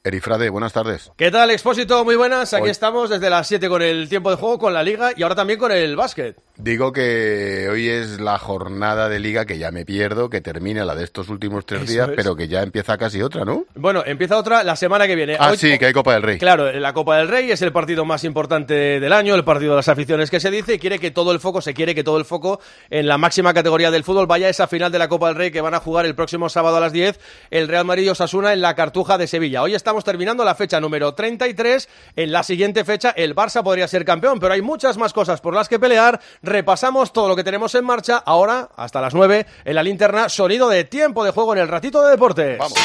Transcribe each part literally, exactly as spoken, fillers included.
Erifrade, buenas tardes. ¿Qué tal, Expósito? Muy buenas. Aquí Hoy... estamos desde las siete con el tiempo de juego, con la Liga y ahora también con el básquet. Digo que hoy es la jornada de Liga que ya me pierdo, que termina la de estos últimos tres Eso días, es. pero que ya empieza casi otra, ¿no? Bueno, empieza otra la semana que viene. Ah, hoy... sí, que hay Copa del Rey. Claro, la Copa del Rey es el partido más importante del año, el partido de las aficiones que se dice, y quiere que todo el foco, se quiere que todo el foco en la máxima categoría del fútbol vaya a esa final de la Copa del Rey que van a jugar el próximo sábado a las diez, el Real Madrid y Osasuna en la Cartuja de Sevilla. Hoy estamos terminando la fecha número treinta y tres, en la siguiente fecha el Barça podría ser campeón, pero hay muchas más cosas por las que pelear. Repasamos todo lo que tenemos en marcha, ahora hasta las nueve en la linterna, sonido de tiempo de juego en el ratito de deportes. Vamos.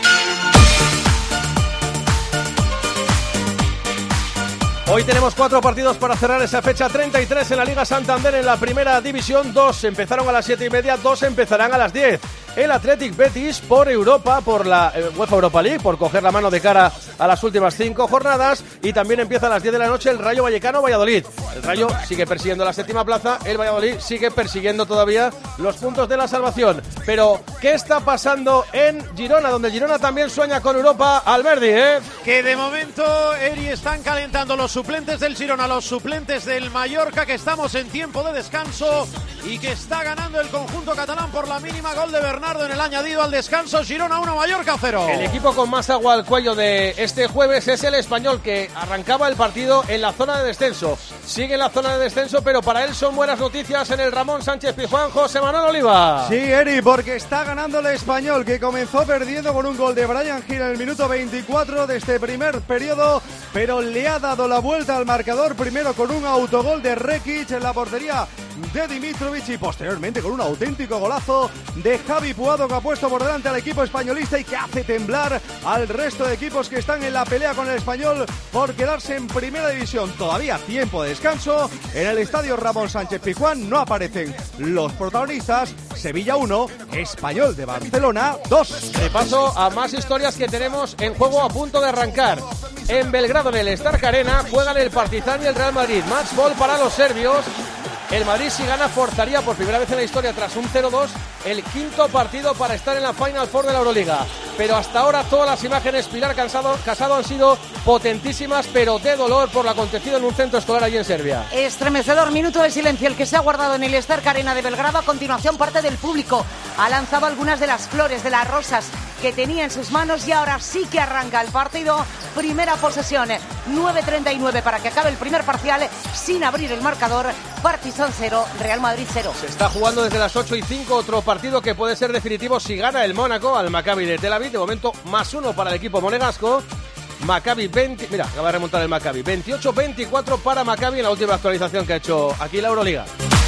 Hoy tenemos cuatro partidos para cerrar esa fecha treinta y tres en la Liga Santander en la primera división. Dos empezaron a las siete y media, dos empezarán a las diez. El Athletic Betis por Europa, por la eh, UEFA Europa League, por coger la mano de cara a las últimas cinco jornadas. Y también empieza a las diez de la noche el Rayo Vallecano Valladolid. El Rayo sigue persiguiendo la séptima plaza, el Valladolid sigue persiguiendo todavía los puntos de la salvación. Pero, ¿qué está pasando en Girona? Donde Girona también sueña con Europa. Alberdi, ¿eh? Que de momento, Eri, están calentando los suplentes del Girona, los suplentes del Mallorca, que estamos en tiempo de descanso y que está ganando el conjunto catalán por la mínima. Gol de Bernardo en el añadido al descanso. Girona uno, Mallorca cero. El equipo con más agua al cuello de este jueves es el Español, que arrancaba el partido en la zona de descenso. Sigue en la zona de descenso, pero para él son buenas noticias en el Ramón Sánchez Pizjuán. José Manuel Oliva. Sí, Eri, porque está ganando el Español, que comenzó perdiendo con un gol de Brian Gil en el minuto veinticuatro de este primer periodo, pero le ha dado la vuelta al marcador, primero con un autogol de Rekic en la portería de Dimitrovic y posteriormente con un auténtico golazo de Javi Puado, que ha puesto por delante al equipo españolista y que hace temblar al resto de equipos que están en la pelea con el Español por quedarse en primera división. Todavía tiempo de descanso en el estadio Ramón Sánchez Pizjuán. No aparecen los protagonistas. Sevilla uno, Español de Barcelona dos. De paso a más historias que tenemos en juego a punto de arrancar. En Belgrado, en el Stark Arena, juegan el Partizan y el Real Madrid. Match ball para los serbios. El Madrid, si gana, forzaría por primera vez en la historia, tras un cero dos, el quinto partido para estar en la Final Four de la Euroliga. Pero hasta ahora todas las imágenes, Pilar Casado, Casado han sido potentísimas, pero de dolor por lo acontecido en un centro escolar allí en Serbia. Estremecedor minuto de silencio el que se ha guardado en el Stark Arena de Belgrado. A continuación, parte del público ha lanzado algunas de las flores, de las rosas que tenía en sus manos, y ahora sí que arranca el partido. Primera posesión, nueve treinta y nueve para que acabe el primer parcial sin abrir el marcador. Partizan cero, Real Madrid cero. Se está jugando desde las ocho y cinco otro partido que puede ser definitivo si gana el Mónaco al Maccabi de Tel Aviv. De momento más uno para el equipo monegasco. Maccabi veinte, mira, acaba de remontar el Maccabi, veintiocho veinticuatro para Maccabi en la última actualización que ha hecho aquí la Euroliga.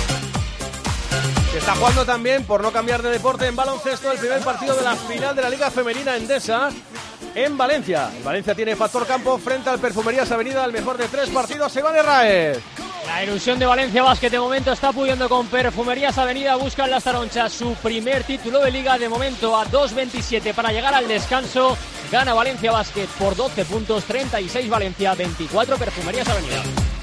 Se está jugando también, por no cambiar de deporte, en baloncesto el primer partido de la final de la Liga Femenina Endesa en Valencia. Valencia tiene factor campo frente al Perfumerías Avenida, el mejor de tres partidos. Iván Herráez. La ilusión de Valencia Basket de momento está pudiendo con Perfumerías Avenida. Buscan las taronchas su primer título de liga, de momento a dos veintisiete para llegar al descanso. Gana Valencia Basket por doce puntos, treinta y seis Valencia, veinticuatro Perfumerías Avenida.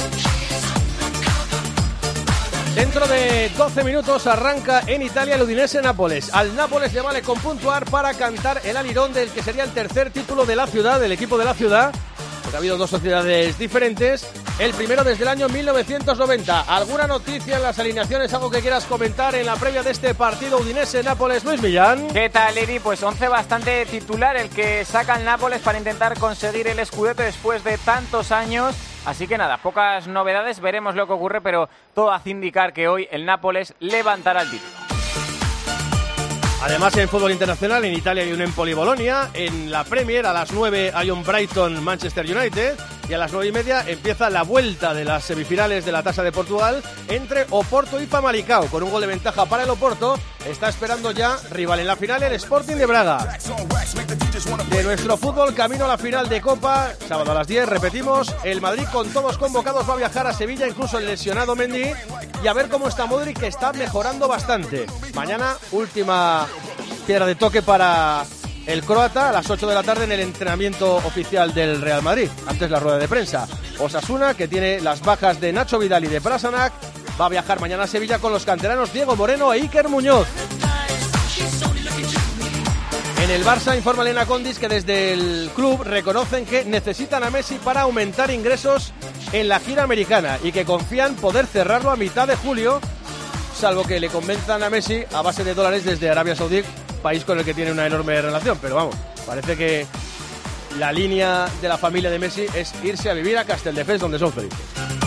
Dentro de doce minutos arranca en Italia el Udinese-Nápoles. Al Nápoles le vale con puntuar para cantar el alirón del que sería el tercer título de la ciudad, del equipo de la ciudad, porque ha habido dos sociedades diferentes. El primero desde el año mil novecientos noventa. ¿Alguna noticia en las alineaciones? ¿Algo que quieras comentar en la previa de este partido Udinese-Nápoles? Luis Millán. ¿Qué tal, Eri? Pues once bastante titular el que saca el Nápoles para intentar conseguir el scudetto después de tantos años. Así que nada, pocas novedades, veremos lo que ocurre, pero todo hace indicar que hoy el Nápoles levantará el título. Además, en fútbol internacional, en Italia hay un Empoli-Bolonia, en la Premier a las nueve hay un Brighton-Manchester United y a las nueve y media empieza la vuelta de las semifinales de la Taça de Portugal entre Oporto y Famalicão. Con un gol de ventaja para el Oporto, está esperando ya rival en la final, el Sporting de Braga. De nuestro fútbol, camino a la final de Copa, sábado a las diez, repetimos, el Madrid con todos convocados va a viajar a Sevilla, incluso el lesionado Mendy, y a ver cómo está Modric, que está mejorando bastante. Mañana, última piedra de toque para el croata a las ocho de la tarde en el entrenamiento oficial del Real Madrid, antes la rueda de prensa. Osasuna, que tiene las bajas de Nacho Vidal y de Brasanac, va a viajar mañana a Sevilla con los canteranos Diego Moreno e Iker Muñoz. En el Barça informa Elena Condis que desde el club reconocen que necesitan a Messi para aumentar ingresos en la gira americana y que confían poder cerrarlo a mitad de julio, salvo que le convenzan a Messi a base de dólares desde Arabia Saudí, país con el que tiene una enorme relación. Pero vamos, parece que la línea de la familia de Messi es irse a vivir a Castelldefels, donde son felices.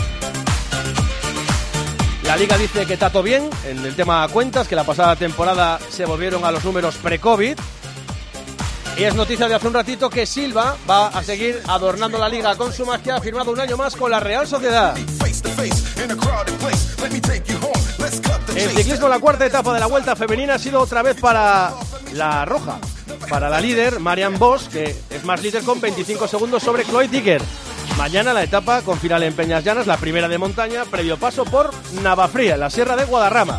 La Liga dice que está todo bien en el tema cuentas, que la pasada temporada se volvieron a los números pre-COVID. Y es noticia de hace un ratito que Silva va a seguir adornando la Liga con su magia, ha firmado un año más con la Real Sociedad. En ciclismo, la cuarta etapa de la Vuelta Femenina ha sido otra vez para la roja, para la líder, Marianne Vos, que es más líder con veinticinco segundos sobre Chloe Ticker. Mañana la etapa con final en Peñas Llanas, la primera de montaña, previo paso por Navafría, en la Sierra de Guadarrama.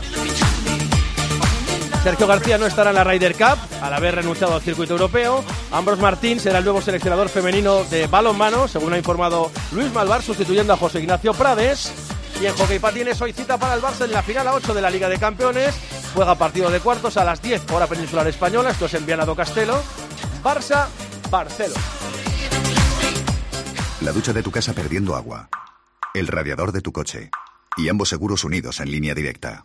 Sergio García no estará en la Ryder Cup al haber renunciado al circuito europeo. Ambros Martín será el nuevo seleccionador femenino de balonmano, según ha informado Luis Malvar, sustituyendo a José Ignacio Prades. Y en hockey patines, hoy cita para el Barça en la final a ocho de la Liga de Campeones. Juega partido de cuartos a las diez, hora peninsular española. Esto es en Viana do Castelo. Barça-Barcelona. La ducha de tu casa perdiendo agua. El radiador de tu coche. Y ambos seguros unidos en línea directa.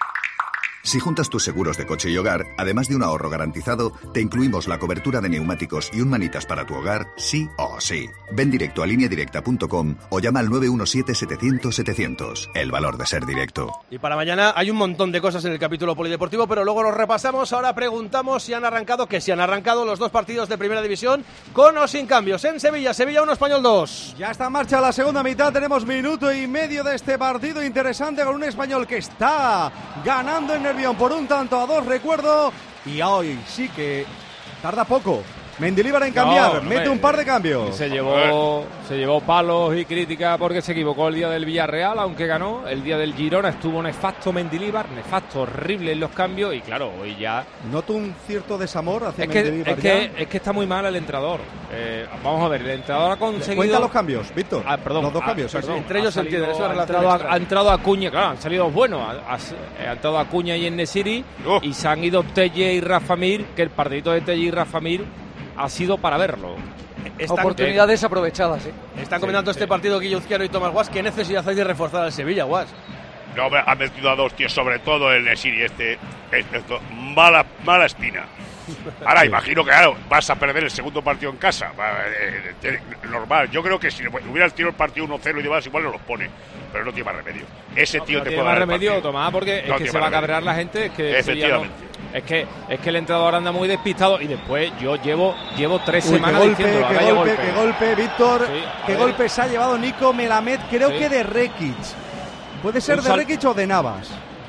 Si juntas tus seguros de coche y hogar, además de un ahorro garantizado, te incluimos la cobertura de neumáticos y un manitas para tu hogar, sí o sí. Ven directo a línea directa punto com o llama al nueve uno siete, setecientos, setecientos. El valor de ser directo. Y para mañana hay un montón de cosas en el capítulo polideportivo, pero luego los repasamos. Ahora preguntamos si han arrancado, que si han arrancado los dos partidos de Primera División, con o sin cambios. En Sevilla, Sevilla uno, Español dos. Ya está en marcha la segunda mitad, tenemos minuto y medio de este partido interesante con un Español que está ganando en Nervión por un tanto a dos, recuerdo, y hoy sí que tarda poco Mendilibar en cambiar, no, no mete me, un par de cambios. Se llevó, se llevó palos y críticas porque se equivocó el día del Villarreal, aunque ganó. El día del Girona estuvo nefasto Mendilibar, nefasto, horrible en los cambios, y claro, hoy ya... Noto un cierto desamor hacia es que, Mendilibar. Es que, es que está muy mal el entrenador. Eh, vamos a ver, el entrenador ha conseguido... Cuenta los cambios, Víctor. Ah, perdón. Los dos cambios, ah, perdón, entre ellos se entiende. Ha, ha, entrado a, ha entrado Acuña, claro, han salido dos buenos. Ha, ha, ha entrado Acuña y En-Nesyri, oh. y se han ido Telle y Rafa Mir, que el partidito de Telle y Rafa Mir ha sido para verlo. Están, oportunidades aprovechadas, ¿eh? Están comentando sí, este sí. partido Guillo Izquierdo y Tomás Guas. ¿Qué necesidad hay de reforzar al Sevilla, Guas? No, ha metido a dos tíos, sobre todo el Nesiri, este, este, mala, mala espina. Ahora, imagino que claro, vas a perder el segundo partido en casa. Eh, eh, normal. Yo creo que si hubieras tirado el partido uno cero y demás, igual no los pone. Pero no tiene más remedio. Ese tío no, te no puede dar más remedio, Tomás, porque no es que se va a cabrear la gente. Es que efectivamente. No, es que es que el entrenador anda muy despistado y después yo llevo llevo tres Uy, semanas qué golpe, diciendo qué golpe, golpe, qué golpe, Víctor. Sí, qué ver. golpe se ha llevado Nico Melamed, creo sí. que de Rekic. Puede ser Un de sal... Rekic o de Navas.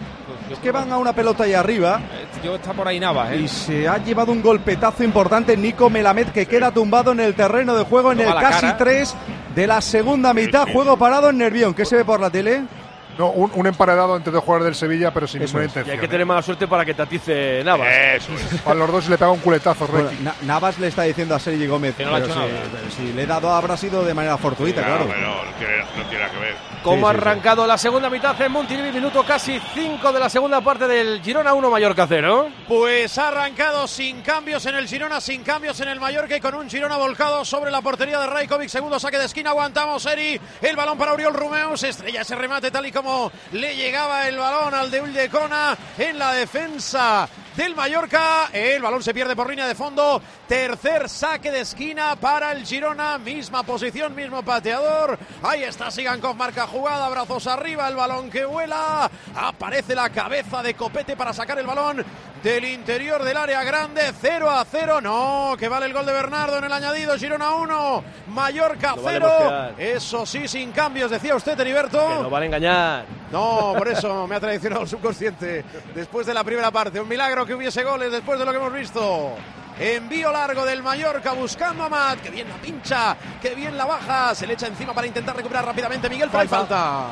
Es que van a una pelota ahí arriba. Yo está por ahí Navas, ¿eh? Y se ha llevado un golpetazo importante Nico Melamed, que sí. queda tumbado en el terreno de juego en Toma el casi tres de la segunda mitad. Sí, sí. Juego parado en Nervión. ¿Qué se ve por la tele? No, un, un emparedado entre dos jugadores del Sevilla, pero sin Eso ninguna es. intención. Y hay que tener mala suerte para que te atice Navas. Eso es. A los dos le pega un culetazo, bueno, Na- Navas le está diciendo a Sergi Gómez que no pero, si, pero si le he dado habrá sido de manera fortuita, sí, claro. No, no, no, tiene, no tiene nada que ver. ¿Cómo sí, ha arrancado sí, la segunda mitad en Montilivi? Minuto casi cinco de la segunda parte del Girona uno, Mallorca cero. Pues ha arrancado sin cambios en el Girona, sin cambios en el Mallorca y con un Girona volcado sobre la portería de Rajkovic. Segundo saque de esquina, aguantamos Eri. El balón para Oriol Romeu, se estrella ese remate tal y como le llegaba el balón al de Uldecona en la defensa del Mallorca. El balón se pierde por línea de fondo. Tercer saque de esquina para el Girona. Misma posición, mismo pateador. Ahí está Sigankov, marca jugada, brazos arriba, el balón que vuela. Aparece la cabeza de Copete para sacar el balón del interior del área grande. Cero a cero. No, que vale el gol de Bernardo en el añadido. Girona uno, Mallorca cero. Vale, eso sí, sin cambios, decía usted, Heriberto. Que no vale engañar. No, por eso me ha traicionado el subconsciente. Después de la primera parte, un milagro que hubiese goles después de lo que hemos visto. Envío largo del Mallorca buscando a Amat. Que bien la pincha, que bien la baja. Se le echa encima para intentar recuperar rápidamente Miguel Fray. Falta. Falta.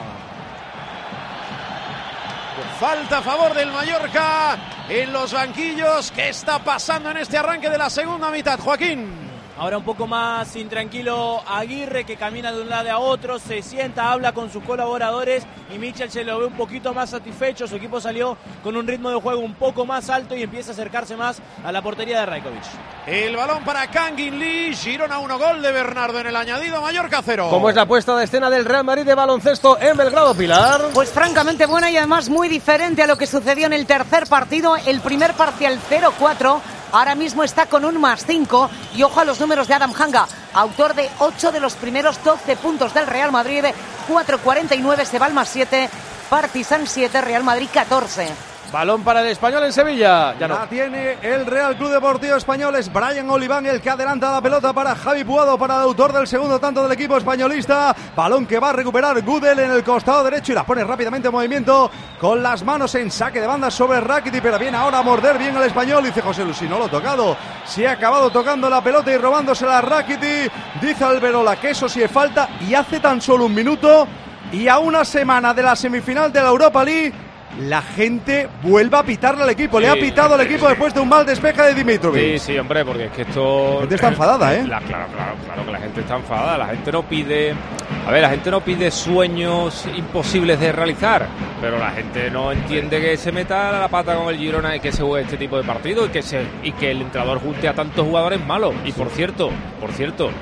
Falta a favor del Mallorca en los banquillos. ¿Qué está pasando en este arranque de la segunda mitad, Joaquín? Ahora un poco más intranquilo Aguirre, que camina de un lado a otro, se sienta, habla con sus colaboradores y Mitchell se lo ve un poquito más satisfecho. Su equipo salió con un ritmo de juego un poco más alto y empieza a acercarse más a la portería de Rajkovic. El balón para Kangin Lee, Girona uno, gol de Bernardo en el añadido, Mallorca cero. ¿Cómo es la puesta de escena del Real Madrid de baloncesto en Belgrado, Pilar? Pues francamente buena y además muy diferente a lo que sucedió en el tercer partido. El primer parcial cero cuatro. Ahora mismo está con un más cinco y ojo a los números de Adam Hanga, autor de ocho de los primeros doce puntos del Real Madrid. Cuatro cuarenta y nueve, se va al más siete, Partizan siete, Real Madrid catorce. Balón para el Español en Sevilla. Ya no. La tiene el Real Club Deportivo Español. Es Brian Oliván el que adelanta la pelota para Javi Puado, para el autor del segundo tanto del equipo españolista. Balón que va a recuperar Gudel en el costado derecho y la pone rápidamente en movimiento con las manos en saque de banda sobre Rakiti, pero viene ahora a morder bien el Español. Dice José Luis, si no lo ha tocado, si ha acabado tocando la pelota y robándosela a Rakiti. Dice Alberola que eso sí es falta y hace tan solo un minuto y a una semana de la semifinal de la Europa League la gente vuelve a pitarle al equipo. Sí, le ha pitado al equipo sí. después de un mal despeje de Dimitrovic. Sí, sí, hombre, porque es que esto... La gente está enfadada, ¿eh? La, claro, claro, claro que la gente está enfadada. La gente no pide... A ver, la gente no pide sueños imposibles de realizar, pero la gente no entiende que se meta la pata con el Girona y que se juegue este tipo de partido y que, se, y que el entrenador junte a tantos jugadores malos. Y por cierto, por cierto...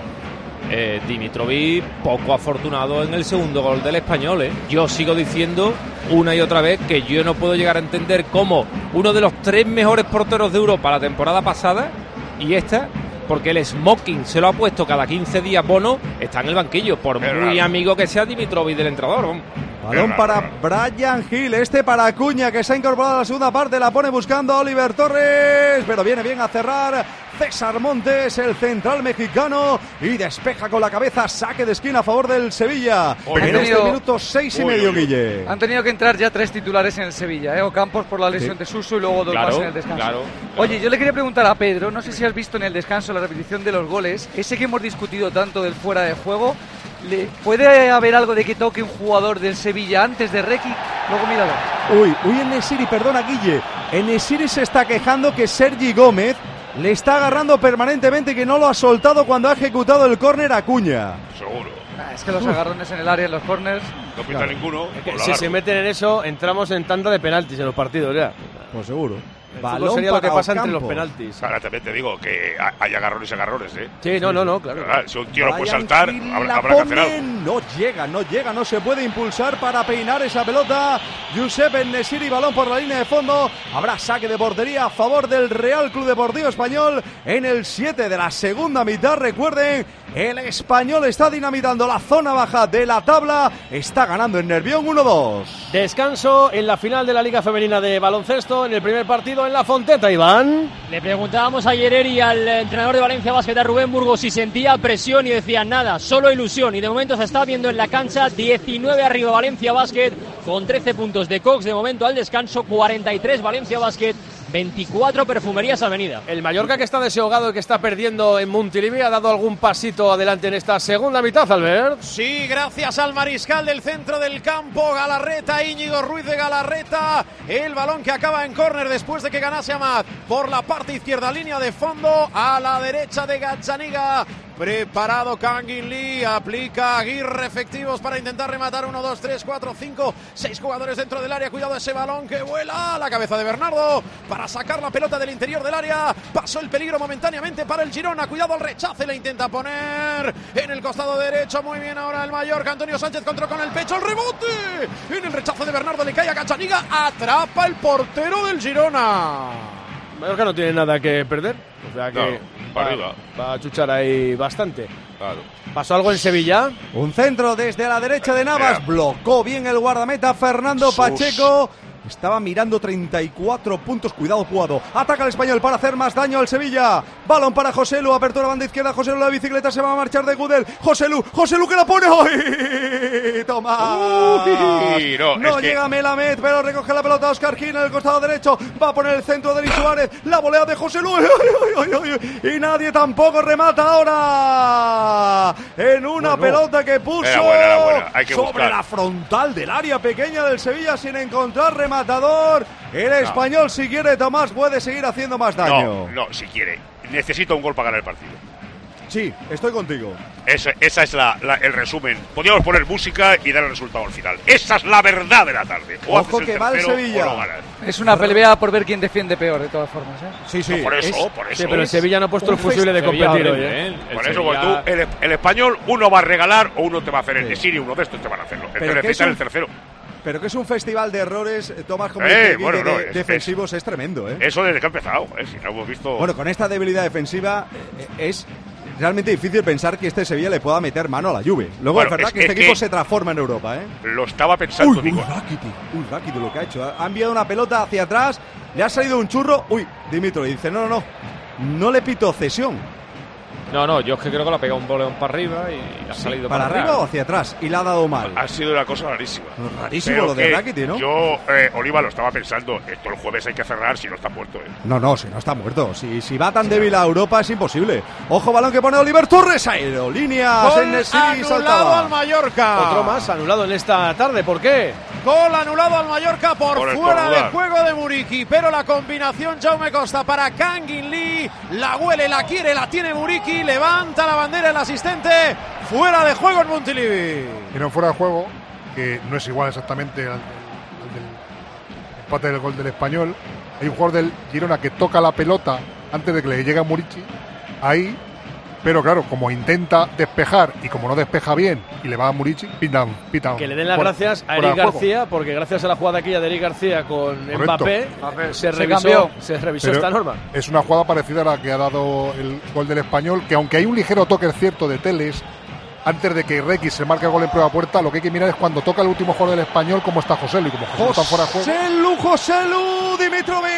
Eh, Dimitrovic poco afortunado en el segundo gol del Español, ¿eh? Yo sigo diciendo una y otra vez que yo no puedo llegar a entender cómo uno de los tres mejores porteros de Europa la temporada pasada y esta, porque el smoking se lo ha puesto cada quince días Bono, está en el banquillo, por muy raro. Amigo que sea Dimitrovic del entrenador. Balón para Brian Hill, este para Acuña, que se ha incorporado a la segunda parte, la pone buscando a Oliver Torres, pero viene bien a cerrar César Montes, el central mexicano, y despeja con la cabeza, saque de esquina a favor del Sevilla. Oye, en tenido, este minuto seis y uy, medio, uy, Guille. Han tenido que entrar ya tres titulares en el Sevilla, ¿eh? Ocampos por la lesión sí. de Suso y luego dos claro, más en el descanso. Claro, claro. Oye, yo le quería preguntar a Pedro, no sé si has visto en el descanso la repetición de los goles, ese que hemos discutido tanto del fuera de juego. ¿Le ¿Puede haber algo de que toque un jugador del Sevilla antes de Rekic? Luego míralo. Uy, uy, Enesiri, perdona, Guille. Enesiri se está quejando que Sergi Gómez le está agarrando permanentemente, que no lo ha soltado cuando ha ejecutado el córner a Acuña. Seguro. Ah, es que los agarrones en el área, en los córners... No pinta claro. ninguno. Es que si se meten en eso, entramos en tanda de penaltis en los partidos, ya. Pues seguro. El balón sería lo que pasa entre los penaltis. Ahora también te digo que hay agarrones y agarrones, ¿eh? Sí, no, no, no, claro. claro si un tío lo puede saltar, habrá, habrá que hacer algo. No llega, no llega, no se puede impulsar para peinar esa pelota. Giuseppe Enesiri, balón por la línea de fondo. Habrá saque de portería a favor del Real Club Deportivo Español en el siete de la segunda mitad. Recuerden, el Español está dinamitando la zona baja de la tabla. Está ganando en Nervión uno dos. Descanso en la final de la Liga Femenina de Baloncesto. En el primer partido en la Fonteta, Iván. Le preguntábamos ayer Eri al entrenador de Valencia Basket, a Rubén Burgos, si sentía presión y decía nada, solo ilusión. Y de momento se está viendo en la cancha diecinueve arriba Valencia Basket con trece puntos de Cox de momento al descanso, cuarenta y tres Valencia Basket, veinticuatro Perfumerías Avenida. El Mallorca, que está desahogado y que está perdiendo en Montilivi, ¿ha dado algún pasito adelante en esta segunda mitad, Albert? Sí, gracias al mariscal del centro del campo, Galarreta, Íñigo Ruiz de Galarreta. El balón que acaba en córner después de que ganase Amat por la parte izquierda, línea de fondo, a la derecha de Gazzaniga. Preparado Kangin Lee, aplica Aguirre, efectivos para intentar rematar. Uno, dos, tres, cuatro, cinco, seis jugadores dentro del área. Cuidado ese balón que vuela a la cabeza de Bernardo para sacar la pelota del interior del área. Pasó el peligro momentáneamente para el Girona. Cuidado al rechace, le intenta poner en el costado derecho. Muy bien ahora el Mallorca. Antonio Sánchez controló con el pecho el rebote. En el rechace de Bernardo le cae a Gazzaniga. Atrapa el portero del Girona. Mallorca no tiene nada que perder, o sea que no, para va, va a chuchar ahí bastante. Claro. ¿Pasó algo en Sevilla? Un centro desde la derecha de Navas, blocó bien el guardameta Fernando Pacheco. Estaba mirando treinta y cuatro puntos. Cuidado, Puado. Ataca el Español para hacer más daño al Sevilla. Balón para Joselu. Apertura banda izquierda. Joselu, la bicicleta se va a marchar de Gudel. Joselu. Joselu que la pone. ¡Ay! Toma. Uy, no no es llega que... Melamed, pero recoge la pelota Oscar Gil en el costado derecho. Va a poner el centro de Luis Suárez. La volea de Joselu. ¡Ay, ay, ay, ay! Y nadie tampoco remata ahora. En una bueno, pelota que puso era buena, era buena. Hay que sobre buscar. la frontal del área pequeña del Sevilla sin encontrar remate. Matador, el Español no. Si quiere Tomás puede seguir haciendo más daño. No, no, si quiere, necesita un gol para ganar el partido. Sí, estoy contigo. Esa, esa es la, la, el resumen. Podríamos poner música y dar el resultado al final. Esa es la verdad de la tarde. O Ojo haces el que va el tercero Sevilla. o no ganas. Es una pelea por ver quién defiende peor, de todas formas. ¿eh? Sí, sí. No, por eso, Es- por eso. Sí, pero el Sevilla no ha puesto el fusible de Sevilla competir hoy. horrible, ¿eh? ¿eh? El Por eso, Sevilla- cuando tú, el, el español, uno va a regalar o uno te va a hacer el de Siri, uno de estos te van a hacerlo. Pero Entonces que es necesitan un- el tercero. Pero que es un festival de errores, eh, Tomás, como Eh, dice Guille, bueno, no, de- es- defensivos, es, tremendo, ¿eh? Eso desde que ha empezado, ¿eh? Si no hemos visto. Bueno, con esta debilidad defensiva eh, es realmente difícil pensar que este Sevilla le pueda meter mano a la Juve. Luego Bueno, es verdad es- que este es equipo que- se transforma en Europa, ¿eh? Lo estaba pensando, Uy, uy, digo. Rakitic, uy, Rakitic lo que ha hecho. Ha enviado una pelota hacia atrás, le ha salido un churro. Uy, Dimitro le dice, no, no, no, no le pito cesión. No, no, yo es que creo que le ha pegado un boleón para arriba y le ha salido ¿Para para, arriba atrás. o hacia atrás? Y le ha dado mal. Ha sido una cosa rarísima. Rarísimo Pero lo de que Rakitic, ¿no? Yo, eh, Oliva, lo estaba pensando. Esto el jueves hay que cerrar si no está muerto, ¿eh? No, no, si no está muerto. Si, si va tan débil a Europa es imposible. Ojo, balón que pone Oliver Torres. Aerolíneas Gol en el City anulado saltaba. al Mallorca. Otro más anulado en esta tarde. ¿Por qué? Gol anulado al Mallorca por, Por fuera de estornudar. juego de Muriqui, pero la combinación Jaume Costa para Kangin Lee, la huele, la quiere, la tiene Muriqui, levanta la bandera el asistente, fuera de juego en Montilivi. Y no fuera de juego, que no es igual exactamente al, al del empate del gol del Español. Hay un jugador del Girona que toca la pelota antes de que le llegue a Muriqui, ahí, pero claro, como intenta despejar y como no despeja bien y le va a Muriqui, pitan, pitan. Que le den las fuera- gracias a fuera Eric de juego. García, porque gracias a la jugada aquella de Eric García con Correcto. Mbappé, Mbappé. se Se revisó, cambió. se revisó Pero esta norma. Es una jugada parecida a la que ha dado el gol del Español, que aunque hay un ligero toque cierto de Teles, antes de que Requi se marque el gol en prueba puerta, lo que hay que mirar es cuando toca el último jugador del Español, cómo está José Lu, y como José Lu está fuera de juego. Joselu, Joselu, Dimitrovic.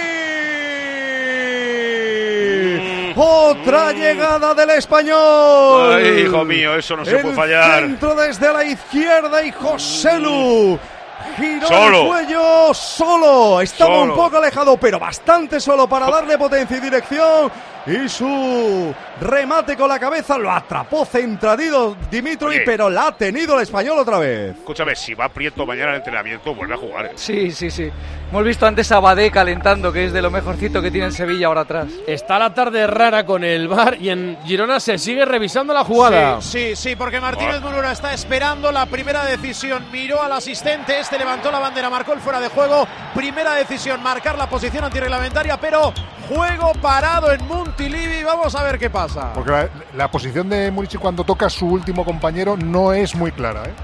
Otra llegada del Español. Ay, hijo mío, eso no se El puede fallar. Centro desde la izquierda y Joselu. Giró Solo. el cuello solo. Estaba Solo. un poco alejado, pero bastante solo para darle potencia y dirección. Y su remate con la cabeza lo atrapó centradito Dimitrovic, Oye. pero la ha tenido el Español otra vez. Escúchame, si va Prieto mañana al entrenamiento, vuelve a jugar, ¿eh? Sí, sí, sí. Hemos visto antes a Badé calentando, que es de lo mejorcito que tiene el Sevilla ahora atrás. Está la tarde rara con el V A R y en Girona se sigue revisando la jugada. Sí, sí, sí, porque Martínez Munura está esperando la primera decisión. Miró al asistente, este levantó la bandera, marcó el fuera de juego. Primera decisión, marcar la posición antirreglamentaria, pero juego parado en Montilivi. Vamos a ver qué pasa. Porque la, la posición de Muriqui cuando toca a su último compañero no es muy clara, ¿eh?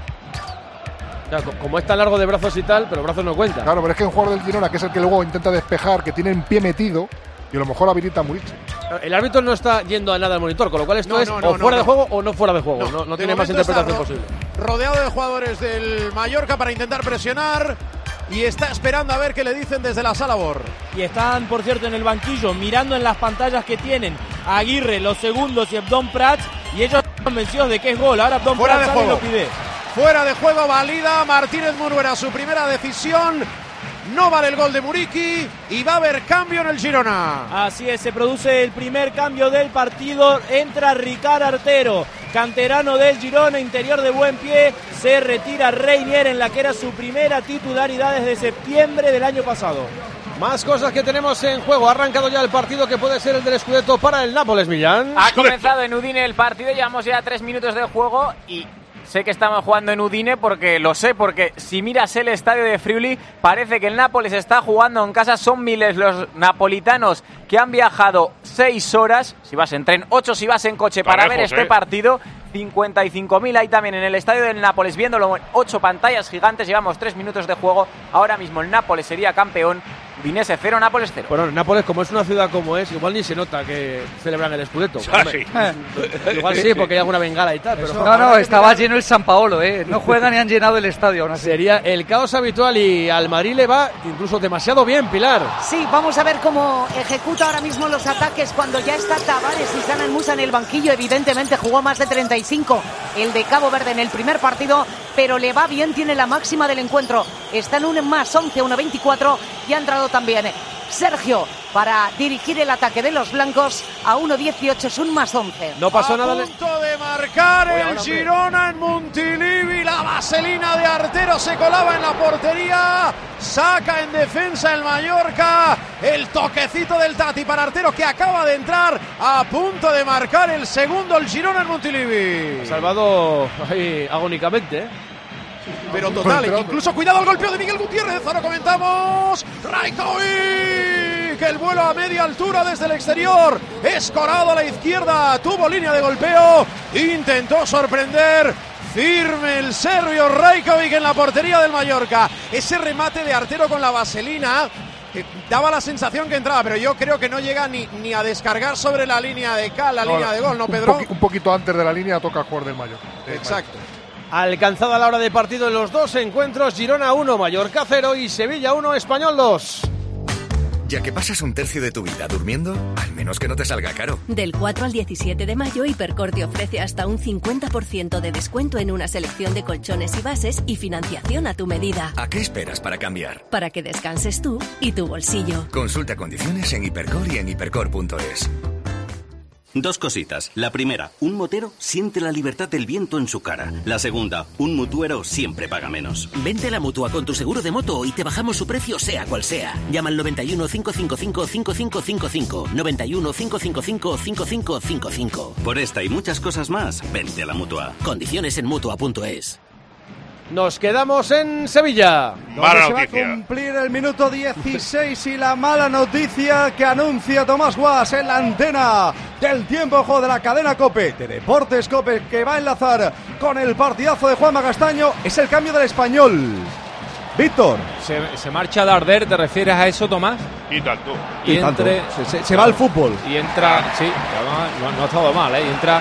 Claro, co- como es tan largo de brazos y tal, pero brazos no cuentan. Claro, pero es que un jugador del Girona, que es el que luego intenta despejar, que tiene un pie metido, y a lo mejor habilita a Muriqui. El árbitro no está yendo a nada al monitor, con lo cual esto No, es no, no, o no, fuera no. de juego o no fuera de juego. No, no De tiene más momento está interpretación ro- posible. Rodeado de jugadores del Mallorca para intentar presionar y está esperando a ver qué le dicen desde la sala B O R. Y están, por cierto, en el banquillo, mirando en las pantallas que tienen a Aguirre, los segundos y Abdón Prats, y ellos están convencidos de que es gol. Ahora Abdón Fuera Prats de sale y juego. lo pide. Fuera de juego, valida Martínez Munuera su primera decisión. No vale el gol de Muriqui y va a haber cambio en el Girona. Así es, se produce el primer cambio del partido. Entra Ricard Artero, canterano del Girona, interior de buen pie. Se retira Reinier en la que era su primera titularidad desde septiembre del año pasado. Más cosas que tenemos en juego. Ha arrancado ya el partido que puede ser el del Scudetto para el Nápoles, Millán. Ha comenzado en Udine el partido, llevamos ya tres minutos de juego y sé que estamos jugando en Udine porque lo sé, porque si miras el estadio de Friuli parece que el Nápoles está jugando en casa. Son miles los napolitanos que han viajado seis horas, si vas en tren, ocho si vas en coche, Está para lejos, ver este eh. partido. cincuenta y cinco mil hay también en el estadio del Nápoles viéndolo en ocho pantallas gigantes. Llevamos tres minutos de juego. Ahora mismo el Nápoles sería campeón. Udinese cero, Nápoles cero. Bueno, Nápoles, como es una ciudad como es, igual ni se nota que celebran el Scudetto. Ah, Hombre, sí. igual sí, porque hay alguna bengala y tal. Pero No, no, estaba lleno el San Paolo, ¿eh? No juegan y han llenado el estadio aún así. sería el caos habitual y al Madrid le va incluso demasiado bien, Pilar. Sí, vamos a ver cómo ejecuta ahora mismo los ataques cuando ya está Tavares y Sanan Musa en el banquillo. Evidentemente jugó más de treinta y cinco el de Cabo Verde en el primer partido, pero le va bien, tiene la máxima del encuentro. Está en un más once, uno veinticuatro y ha entrado también Sergio para dirigir el ataque de los blancos a uno dieciocho, es un más once. No pasó a nada. punto de marcar Oye, el ahora, hombre. Girona en Montilivi. La Vaselina de Artero se colaba en la portería. Saca en defensa el Mallorca. El toquecito del Tati para Artero, que acaba de entrar a punto de marcar el segundo el Girona en Montilivi. Ha salvado ahí agónicamente, ¿eh? Pero total, incluso cuidado al golpeo de Miguel Gutiérrez. Ahora comentamos. Rajkovic, el vuelo a media altura desde el exterior. Escorado a la izquierda. Tuvo línea de golpeo. Intentó sorprender. Firme el serbio Rajkovic en la portería del Mallorca. Ese remate de Artero con la vaselina eh, daba la sensación que entraba, pero yo creo que no llega ni, ni a descargar sobre la línea de cal, la no, línea de gol, ¿no, Pedro? Un, poqui, un poquito antes de la línea toca jugar del Mallorca. Exacto. Alcanzada la hora de partido en los dos encuentros, Girona uno, Mallorca cero y Sevilla uno, Español dos. Ya que pasas un tercio de tu vida durmiendo, al menos que no te salga caro. Del cuatro al diecisiete de mayo, Hipercor te ofrece hasta un cincuenta por ciento de descuento en una selección de colchones y bases y financiación a tu medida. ¿A qué esperas para cambiar? Para que descanses tú y tu bolsillo. Consulta condiciones en Hipercor y en hipercor punto es. Dos cositas. La primera, un motero siente la libertad del viento en su cara. La segunda, un mutuero siempre paga menos. Vente a la Mutua con tu seguro de moto y te bajamos su precio sea cual sea. Llama al noventa y uno, cinco cinco cinco, cinco cinco cinco cinco. noventa y uno, cinco cinco cinco, cinco cinco cinco cinco. Por esta y muchas cosas más, vente a la Mutua. Condiciones en mutua punto es. Nos quedamos en Sevilla. Donde se va a cumplir el minuto dieciséis y la mala noticia que anuncia Tomás Guas en la antena del tiempo de juego de la cadena COPE, de Deportes COPE, que va a enlazar con el partidazo de Juanma Castaño, es el cambio del Español. Víctor. ¿Se, se marcha Darder? ¿Te refieres a eso, Tomás? Y tanto. Y, y tanto. Entre, se, se, se va al fútbol. Y entra, sí, no, no ha estado mal, ¿eh? Y entra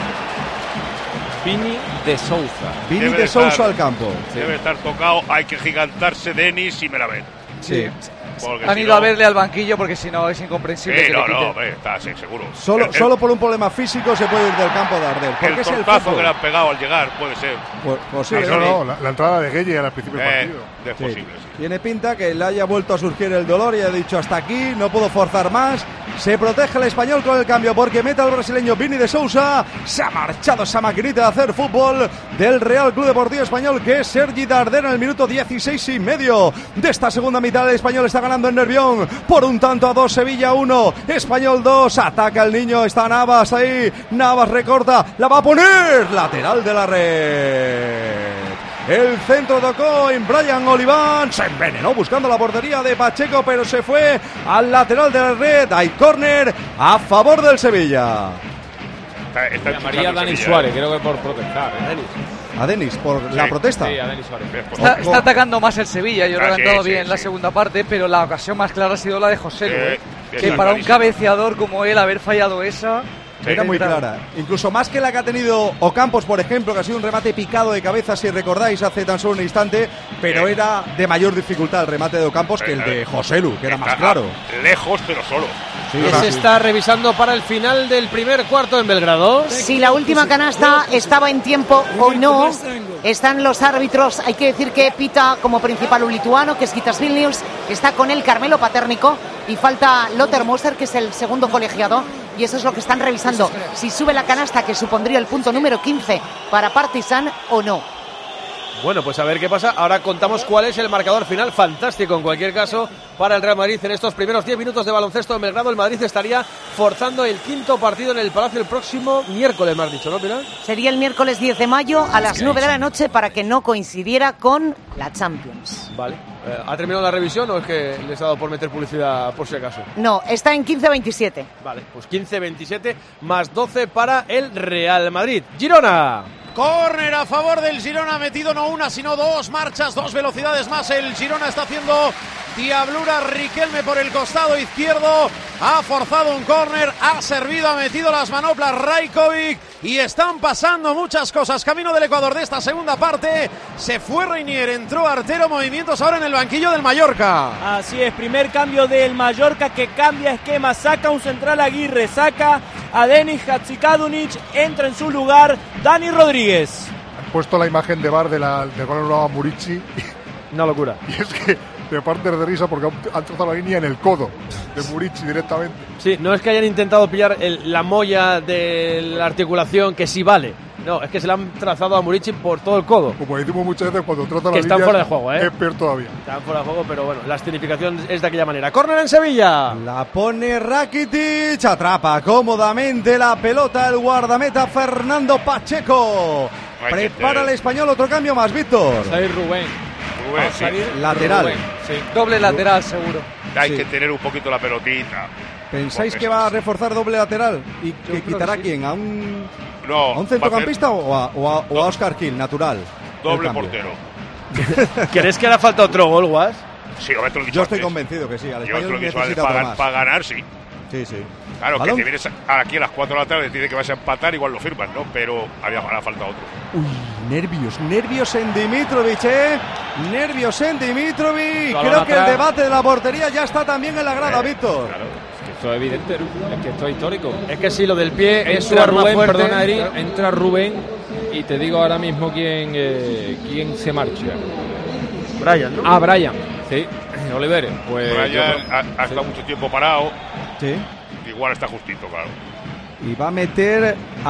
Vini de Sousa. Vini de, de Sousa al campo. Sí. Debe estar tocado, hay que gigantarse Denis y Melamed. Sí. Porque Han si ido no... a verle al banquillo porque si no es incomprensible. Sí, que no, le no, está sí, seguro. Solo, el, solo por un problema físico se puede ir del campo de Arder. El es el tortazo que le han pegado al llegar puede ser. Pues, pues sí, no, no, la, la entrada de Gueye al principio del eh, partido. Es sí. posible, sí. Tiene pinta que le haya vuelto a surgir el dolor y ha dicho hasta aquí, no puedo forzar más. Se protege el español con el cambio porque mete al brasileño Vini de Sousa. Se ha marchado esa maquinita de hacer fútbol del Real Club Deportivo Español, que es Sergi Darder en el minuto dieciséis y medio de esta segunda mitad. El español está ganando en Nervión por un tanto a dos, Sevilla uno, Español dos. Ataca el niño, está Navas ahí. Navas recorta, la va a poner. Lateral de la red. El centro tocó en Brian Oliván, se envenenó buscando la portería de Pacheco, pero se fue al lateral de la red. Hay córner a favor del Sevilla. Está, está María Dani Suárez, creo que por protestar. ¿eh? Denis. A Denis, por sí, la protesta. Sí, a Denis Suárez. Está, está atacando más el Sevilla, yo creo ah, que ha entrado sí, bien sí, en la sí. segunda parte, pero la ocasión más clara ha sido la de José Lu, eh, eh, que para un cabeceador como él haber fallado esa... Era muy clara, incluso más que la que ha tenido Ocampos, por ejemplo, que ha sido un remate picado de cabeza, si recordáis, hace tan solo un instante, pero era de mayor dificultad el remate de Ocampos que el de José Lu, que era más claro. Lejos, pero solo. Sí, se está revisando para el final del primer cuarto en Belgrado. Si la última canasta estaba en tiempo o no, están los árbitros. Hay que decir que pita como principal un lituano, que es Gitas Vilnius, está con el Carmelo Patérnico y falta Lothar Moser, que es el segundo colegiado, y eso es lo que están revisando, si sube la canasta, que supondría el punto número quince para Partizan o no. Bueno, pues a ver qué pasa. Ahora contamos cuál es el marcador final. Fantástico, en cualquier caso, para el Real Madrid en estos primeros diez minutos de baloncesto en Belgrado. El Madrid estaría forzando el quinto partido en el Palacio el próximo miércoles, me has dicho, ¿no, Pilar? Sería el miércoles diez de mayo a las nueve de la noche para que no coincidiera con la Champions. Vale. Eh, ¿Ha terminado la revisión o es que les ha dado por meter publicidad por si acaso? No, está en quince veintisiete. Vale, pues quince veintisiete más doce para el Real Madrid. ¡Girona! Córner a favor del Girona, metido no una sino dos marchas, dos velocidades más. El Girona está haciendo diablura. Riquelme por el costado izquierdo, ha forzado un córner, ha servido, ha metido las manoplas Rajkovic y están pasando muchas cosas. Camino del Ecuador de esta segunda parte, se fue Reinier, entró Artero, movimientos ahora en el banquillo del Mallorca. Así es, primer cambio del Mallorca que cambia esquema, saca un central Aguirre, saca a Denis Hatzikadunic, entra en su lugar Dani Rodríguez. Han puesto la imagen de bar de la, de gol anulado a Murici. Una locura. Y es que te partes de risa porque han trazado la línea en el codo de Murici directamente. Sí, no es que hayan intentado pillar el, la molla de la articulación, que sí vale, No, es que se le han trazado a Murici por todo el codo. Como decimos muchas veces cuando trata que la están línea, fuera de juego, ¿eh? Es peor todavía. Están fuera de juego, pero bueno, la escenificación es de aquella manera. ¡Córner en Sevilla! La pone Rakitic, atrapa cómodamente la pelota el guardameta Fernando Pacheco. Prepara el español otro cambio más, Víctor. Salir Rubén. Rubén, sí. Lateral. Rubén, sí. Doble lateral, seguro. Hay Sí. que tener un poquito la pelotita. ¿Pensáis Porque que va a reforzar doble lateral? ¿Y que creo quitará que sí. quién? ¿A un, No, a un centrocampista o a, o a, o a Oscar Gil, natural? doble El cambio. portero. ¿Queréis que hará falta otro gol, Guas? Sí, hombre, te lo he dicho Yo estoy antes. convencido que sí. Al Yo te español lo he dicho necesita antes, otro para, más. para ganar, sí. Sí, sí. Claro, ¿Balón? que te vienes aquí a las cuatro de la tarde y dice que vas a empatar, igual lo firmas, ¿no? Pero había hará falta otro. Uy, nervios, nervios en Dimitrovic, ¿eh? Nervios en Dimitrovic. Balón Creo que el atrás. debate de la portería ya está también en la grada, Eh, Víctor. Claro, es que esto es evidente, es que esto es histórico. Es que sí, lo del pie es su Entra arma Rubén, fuerte. perdona, Eri, entra Rubén y te digo ahora mismo quién, eh, quién se marcha. Brian, ¿no? Ah, Brian, sí, Oliveres. Pues yo Brian creo- ha, ha estado mucho tiempo parado. Sí. Igual está justito, claro. Y va a meter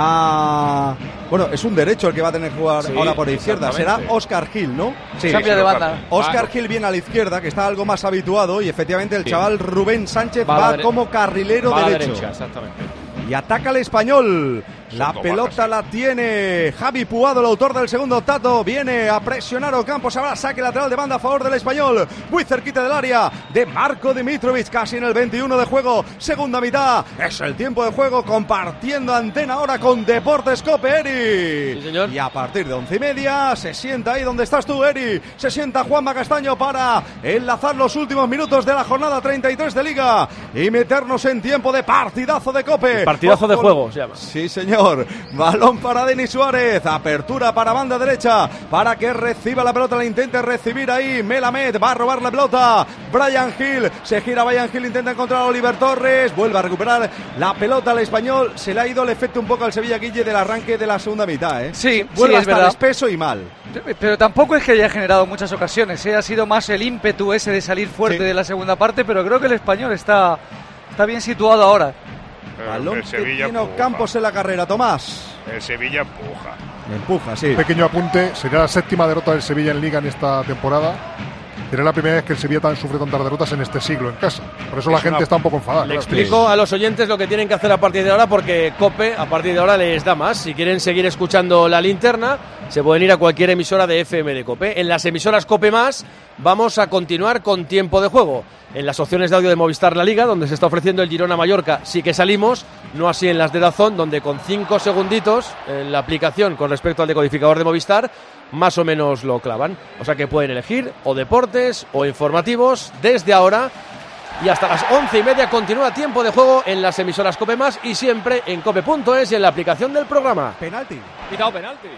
a... Bueno, es un derecho el que va a tener que jugar Sí, ahora por izquierda. Será exactamente. Oscar Gil, ¿no? Sí, cambia de banda. Oscar Va- Gil viene a la izquierda, que está algo más habituado, y efectivamente el Sí. chaval Rubén Sánchez Va a va, la dere- como carrilero va a la derecho. derecha, exactamente. Y ataca el español. La Soto pelota Bajas, la tiene Javi Puado, el autor del segundo tato. Viene a presionar Ocampos. Ahora saque lateral de banda a favor del español. Muy cerquita del área de Marco Dimitrovic, casi en el veintiuno de juego. Segunda mitad. Es el tiempo de juego compartiendo antena ahora con Deportes Cope, Eri. Sí, señor. Y a partir de once y media se sienta ahí donde estás tú, Eri. Se sienta Juanma Castaño para enlazar los últimos minutos de la jornada treinta y tres de Liga y meternos en tiempo de partidazo de Cope. Partidazo de Ojo, juego, se llama. Sí, señor. Balón para Denis Suárez. Apertura para banda derecha. Para que reciba la pelota. La intente recibir ahí. Melamed va a robar la pelota. Brian Hill. Se gira Brian Hill. Intenta encontrar a Oliver Torres. Vuelve a recuperar la pelota al español. Se le ha ido el efecto un poco al Sevilla Guille del arranque de la segunda mitad, ¿eh? Sí, Vuelve sí, a es estar verdad. espeso y mal. Pero tampoco es que haya generado muchas ocasiones, ¿eh? Ha sido más el ímpetu ese de salir fuerte Sí. de la segunda parte, pero creo que el español está, está bien situado ahora. Pero Balón el que Sevilla tiene empuja. Campos en la carrera. Tomás. El Sevilla empuja. Empuja, sí. Pequeño apunte, sería la séptima derrota del Sevilla en Liga en esta temporada. Sería la primera vez que el Sevilla también sufre tantas derrotas en este siglo en casa. Por eso la Es gente una- está un poco enfadada. Le claro. explico a los oyentes lo que tienen que hacer a partir de ahora porque Cope a partir de ahora les da más. Si quieren seguir escuchando la linterna, se pueden ir a cualquier emisora de F M de Cope. En las emisoras Cope Más vamos a continuar con tiempo de juego. En las opciones de audio de Movistar La Liga, donde se está ofreciendo el Girona Mallorca, sí que salimos, no así en las de Dazón, donde con cinco segunditos en la aplicación con respecto al decodificador de Movistar, más o menos lo clavan. O sea que pueden elegir o deportes o informativos desde ahora. Y hasta las once y media continúa tiempo de juego en las emisoras Cope Más y siempre en cope punto es y en la aplicación del programa. Penalti. Quitado penalti.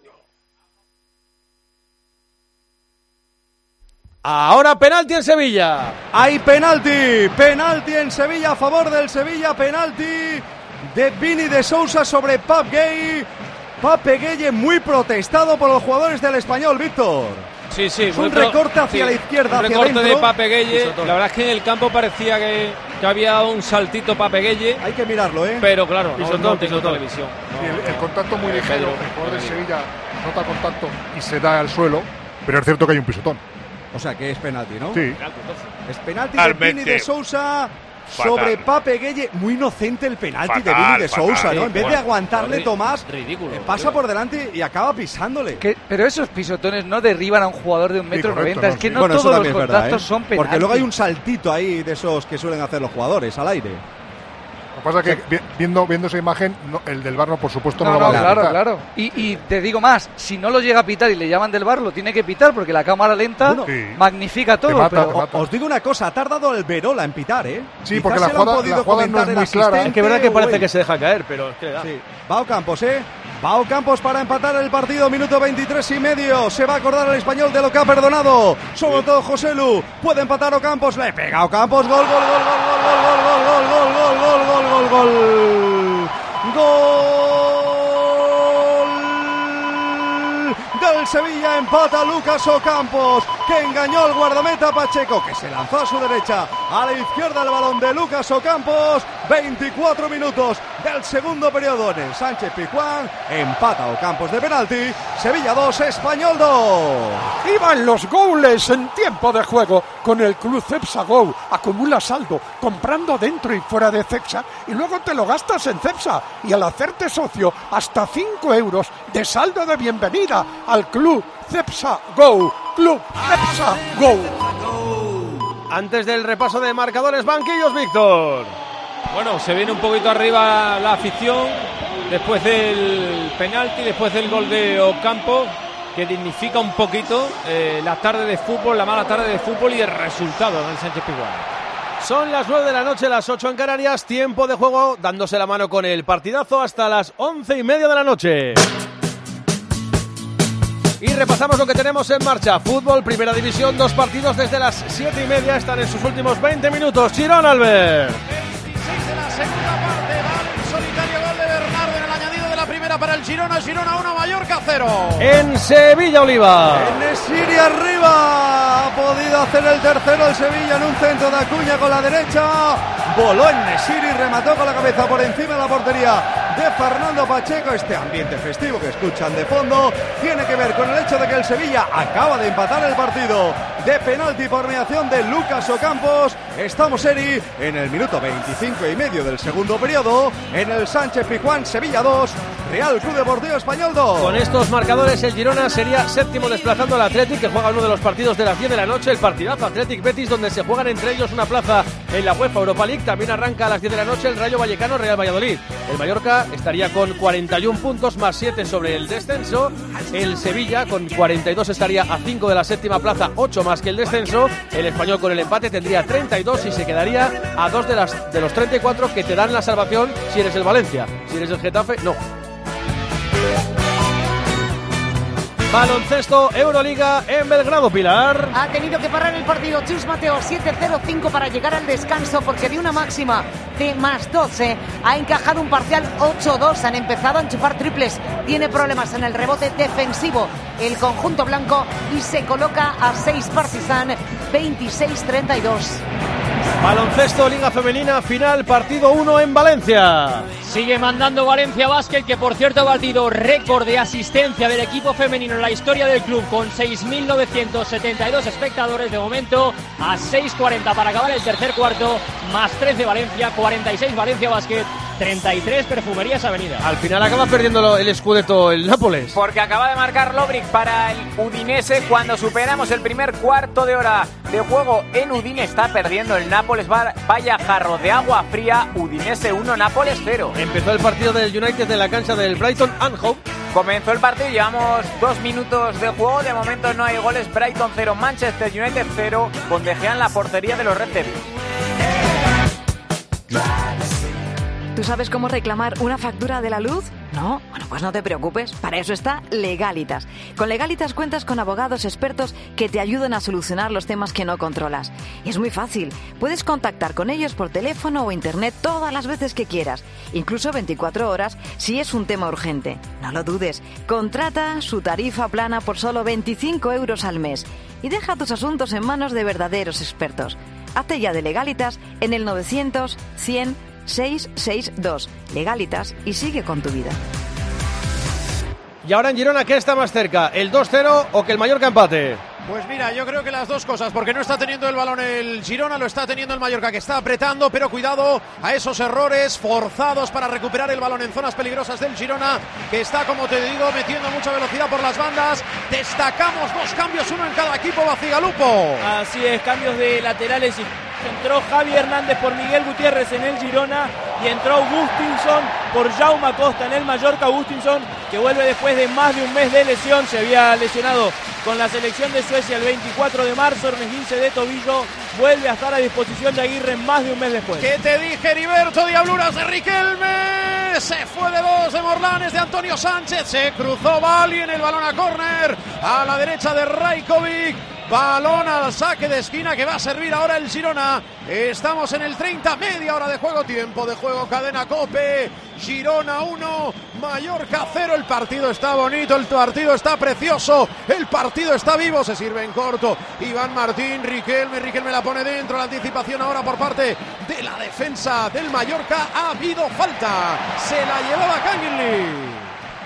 Ahora penalti en Sevilla. Hay penalti, penalti en Sevilla a favor del Sevilla, penalti de Vini de Sousa sobre Pap Gay. Pape Gueye muy protestado por los jugadores del Español, Víctor. Sí, sí. Es un muy pro- recorte hacia sí, la izquierda, un hacia recorte adentro. de Pape Gueye. Pisotón. La verdad es que en el campo parecía que, que había un saltito Pape Gueye. Hay que mirarlo, ¿eh? Pero claro, no, Pisotón, no tengo pisotón. televisión. Sí, No, el, el no. contacto muy Eh, ligero, Pedro, el jugador de Pedro. Sevilla nota contacto y se da al suelo, pero es cierto que hay un pisotón. O sea que es penalti, ¿no? Sí. Es penalti de Totalmente. Vini de Sousa Fatal. sobre Pape Gueye. Muy inocente el penalti de Fatal, Vini de fatal. Sousa, ¿no? Sí, En vez de bueno, aguantarle, ri- Tomás, ridículo, eh, pasa tío. por delante y acaba pisándole. Que- pero esos pisotones no derriban a un jugador de un Sí, metro correcto, noventa. no, Es que sí. no Bueno, eso todos los también es verdad, contactos ¿eh? son penaltis. Porque luego hay un saltito ahí de esos que suelen hacer los jugadores al aire. Lo que pasa es que vi- viendo, viendo esa imagen, no- el del V A R no, por supuesto, no, No, lo no, va a claro, pitar. claro. Y, y te digo más, si no lo llega a pitar y le llaman del bar, lo tiene que pitar porque la cámara lenta Bueno, Sí. magnifica todo. Te mata, pero te mata. Os digo una cosa, ha tardado el Verola en pitar, ¿eh? Sí, Quizás porque la se lo han jugada- podido la jugada no comentar es el muy clara. asistente Es que verdad que o parece él. que se deja caer, pero es que le da. Sí. Va Ocampos, ¿eh? Va Ocampos para empatar el partido, minuto veintitrés y medio. Se va a acordar el español de lo que ha perdonado. Sobre todo José Lu. Puede empatar Ocampos. Le pega Ocampos. Gol, gol, gol, gol, gol, gol, gol, gol, gol, gol, gol, gol, gol, gol. Gol El Sevilla empata a Lucas Ocampos, que engañó al guardameta Pacheco, que se lanzó a su derecha, a la izquierda el balón de Lucas Ocampos. veinticuatro minutos del segundo periodo en el Sánchez Pizjuán. Empata Ocampos de penalti. Sevilla dos, Español dos. Iban los goles en tiempo de juego con el club Cepsa Go. Acumula saldo comprando dentro y fuera de Cepsa y luego te lo gastas en Cepsa. Y al hacerte socio, hasta cinco euros de saldo de bienvenida al club Cepsa Go. Club Cepsa Go. Antes del repaso de marcadores, banquillos, Víctor. Bueno, se viene un poquito arriba la afición después del penalti, después del gol de Ocampo, que dignifica un poquito eh, la tarde de fútbol, la mala tarde de fútbol y el resultado en el Sánchez Pizjuán. Son las nueve de la noche, las ocho en Canarias, tiempo de juego, dándose la mano con el partidazo hasta las once y media de la noche. Y repasamos lo que tenemos en marcha. Fútbol, primera división, dos partidos desde las siete y media, están en sus últimos veinte minutos. Girona, Albert. Segunda parte, vale el solitario gol de Bernardo en el añadido de la primera para el Girona. Girona uno, Mallorca cero. En Sevilla, Oliva. Enesiri arriba. Ha podido hacer el tercero el Sevilla en un centro de Acuña con la derecha. Voló Enesiri y remató con la cabeza por encima de la portería de Fernando Pacheco. Este ambiente festivo que escuchan de fondo tiene que ver con el hecho de que el Sevilla acaba de empatar el partido de penalti por mediación de Lucas Ocampos. Estamos, Eri, en el minuto veinticinco y medio del segundo periodo en el Sánchez Pizjuán. Sevilla dos, Real Club Deportivo Español dos. Con estos marcadores el Girona sería séptimo desplazando al Athletic, que juega uno de los partidos de las diez de la noche, el partidazo Athletic Betis, donde se juegan entre ellos una plaza en la UEFA Europa League. También arranca a las diez de la noche el Rayo Vallecano Real Valladolid. El Mallorca estaría con cuarenta y uno puntos más siete sobre el descenso. El Sevilla con cuarenta y dos estaría a cinco de la séptima plaza, ocho más que el descenso. El Español con el empate tendría treinta y dos y se quedaría a dos de, las, de los treinta y cuatro que te dan la salvación si eres el Valencia. Si eres el Getafe, no. Baloncesto, Euroliga en Belgrado, Pilar. Ha tenido que parar el partido Chus Mateo, siete cero cinco para llegar al descanso, porque de una máxima de más doce ha encajado un parcial ocho dos. Han empezado a enchufar triples. Tiene problemas en el rebote defensivo el conjunto blanco y se coloca a seis Partizan, veintiséis treinta y dos. Baloncesto, Liga Femenina, final, partido uno en Valencia. Sigue mandando Valencia Basket, que por cierto ha batido récord de asistencia del equipo femenino en la historia del club, con seis mil novecientos setenta y dos espectadores de momento, a seis cuarenta para acabar el tercer cuarto, más trece Valencia, cuarenta y seis Valencia Basket, treinta y tres Perfumerías Avenida. Al final acaba perdiendo el Scudetto el Nápoles. Porque acaba de marcar Lobrick para el Udinese cuando superamos el primer cuarto de hora de juego en Udine. Está perdiendo el Nápoles, vaya jarro de agua fría. Udinese uno, Nápoles cero. Empezó el partido del United en la cancha del Brighton and Hove. Comenzó el partido, llevamos dos minutos de juego, de momento no hay goles. Brighton cero, Manchester United cero, con De Gea en la portería de los Red Devils. ¿Tú sabes cómo reclamar una factura de la luz? ¿No? Bueno, pues no te preocupes, para eso está Legalitas. Con Legalitas cuentas con abogados expertos que te ayudan a solucionar los temas que no controlas. Y es muy fácil, puedes contactar con ellos por teléfono o internet todas las veces que quieras, incluso veinticuatro horas si es un tema urgente. No lo dudes, contrata su tarifa plana por solo veinticinco euros al mes y deja tus asuntos en manos de verdaderos expertos. Hazte ya de Legalitas en el novecientos cien seiscientos sesenta y dos. Legalitas y sigue con tu vida. Y ahora en Girona, ¿qué está más cerca? ¿El dos cero o que el Mallorca empate? Pues mira, yo creo que las dos cosas, porque no está teniendo el balón el Girona, lo está teniendo el Mallorca, que está apretando, pero cuidado a esos errores forzados para recuperar el balón en zonas peligrosas del Girona, que está, como te digo, metiendo mucha velocidad por las bandas. Destacamos dos cambios, uno en cada equipo, Bacigalupo. Así es, cambios de laterales. Entró Javi Hernández por Miguel Gutiérrez en el Girona y entró Gustinson por Jaume Acosta en el Mallorca. Gustinson, que vuelve después de más de un mes de lesión, se había lesionado con la selección de Suecia el veinticuatro de marzo, en esguince de tobillo, vuelve a estar a disposición de Aguirre más de un mes después. ¿Qué te dije, Heriberto? Diabluras de Riquelme, se fue de dos de Morlanes, de Antonio Sánchez, se cruzó Bali en el balón a córner, a la derecha de Rajkovic. Balón al saque de esquina que va a servir ahora el Girona. Estamos en el treinta, media hora de juego, tiempo de juego, cadena COPE. Girona uno, Mallorca cero. El partido está bonito, el partido está precioso, el partido está vivo. Se sirve en corto Iván Martín, Riquelme, Riquelme la pone dentro. La anticipación ahora por parte de la defensa del Mallorca. Ha habido falta, se la llevaba Canguilí.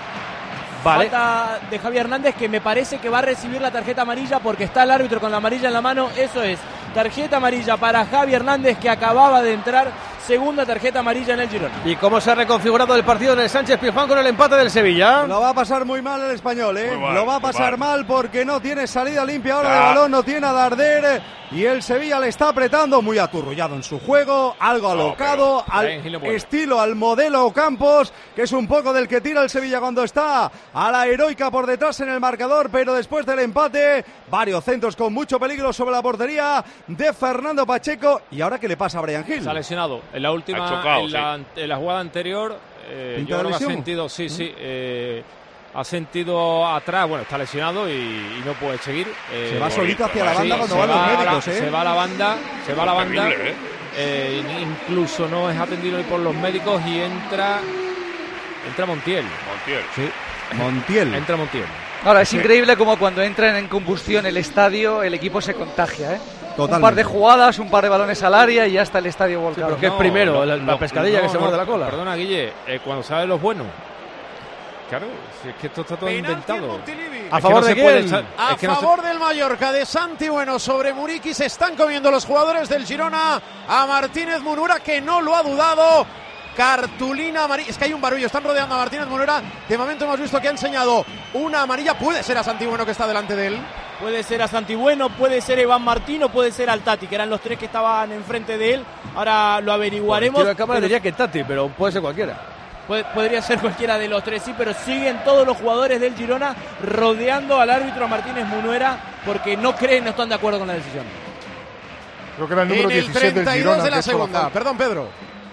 Vale. Falta de Javi Hernández, que me parece que va a recibir la tarjeta amarilla porque está el árbitro con la amarilla en la mano. Eso es, tarjeta amarilla para Javi Hernández, que acababa de entrar. Segunda tarjeta amarilla en el Girona. ¿Y cómo se ha reconfigurado el partido en el Sánchez Pizjuán con el empate del Sevilla? Lo va a pasar muy mal el Español, ¿eh? Mal, Lo va a pasar mal. mal porque no tiene salida limpia ahora de balón, no tiene a Darder. Y el Sevilla le está apretando, muy aturrullado en su juego, algo alocado, no, al estilo, al modelo Campos, que es un poco del que tira el Sevilla cuando está a la heroica por detrás en el marcador, pero después del empate, varios centros con mucho peligro sobre la portería de Fernando Pacheco. ¿Y ahora qué le pasa a Bryan Gil? Se ha lesionado. En la última, chocado, en, la, sí. en la jugada anterior, eh, yo creo que ha sentido, sí, ¿Mm? sí, eh, ha sentido atrás, bueno, está lesionado y, y no puede seguir. Eh, se va solito hacia la sí, banda cuando van va los médicos, la, ¿eh? Se va a la banda, se va a la banda. Terrible, ¿eh? Eh, incluso no es atendido por los médicos y entra, entra Montiel. Montiel. Sí, Montiel. Entra Montiel. Ahora, es increíble como cuando entran en combustión el estadio, el equipo se contagia, ¿eh? Totalmente. Un par de jugadas, un par de balones al área y ya está el estadio volcado. Sí, pero que es primero, no, la, la no, pescadilla no, que se no, muerde la cola. Perdona, Guille, eh, cuando sale los buenos. Claro, si es que esto está todo Penalti inventado. ¿A favor de quién? A es que no favor se... del Mallorca, de Santi Bueno sobre Muriqui. Se están comiendo los jugadores del Girona a Martínez Munura, que no lo ha dudado. Cartulina amarilla. Es que hay un barullo, están rodeando a Martínez Munura. De momento hemos visto que ha enseñado una amarilla. Puede ser a Santi Bueno, que está delante de él. Puede ser a Santi Bueno, puede ser a Iván Martín o puede ser al Tati, que eran los tres que estaban enfrente de él. Ahora lo averiguaremos. La cámara pero... diría que Tati, pero puede ser cualquiera. Pod- podría ser cualquiera de los tres, sí, pero siguen todos los jugadores del Girona rodeando al árbitro Martínez Munuera porque no creen, no están de acuerdo con la decisión. Creo que era el número En el dieciséis del treinta y dos Girona. de que la ha hecho la segunda. falta. Perdón, Pedro.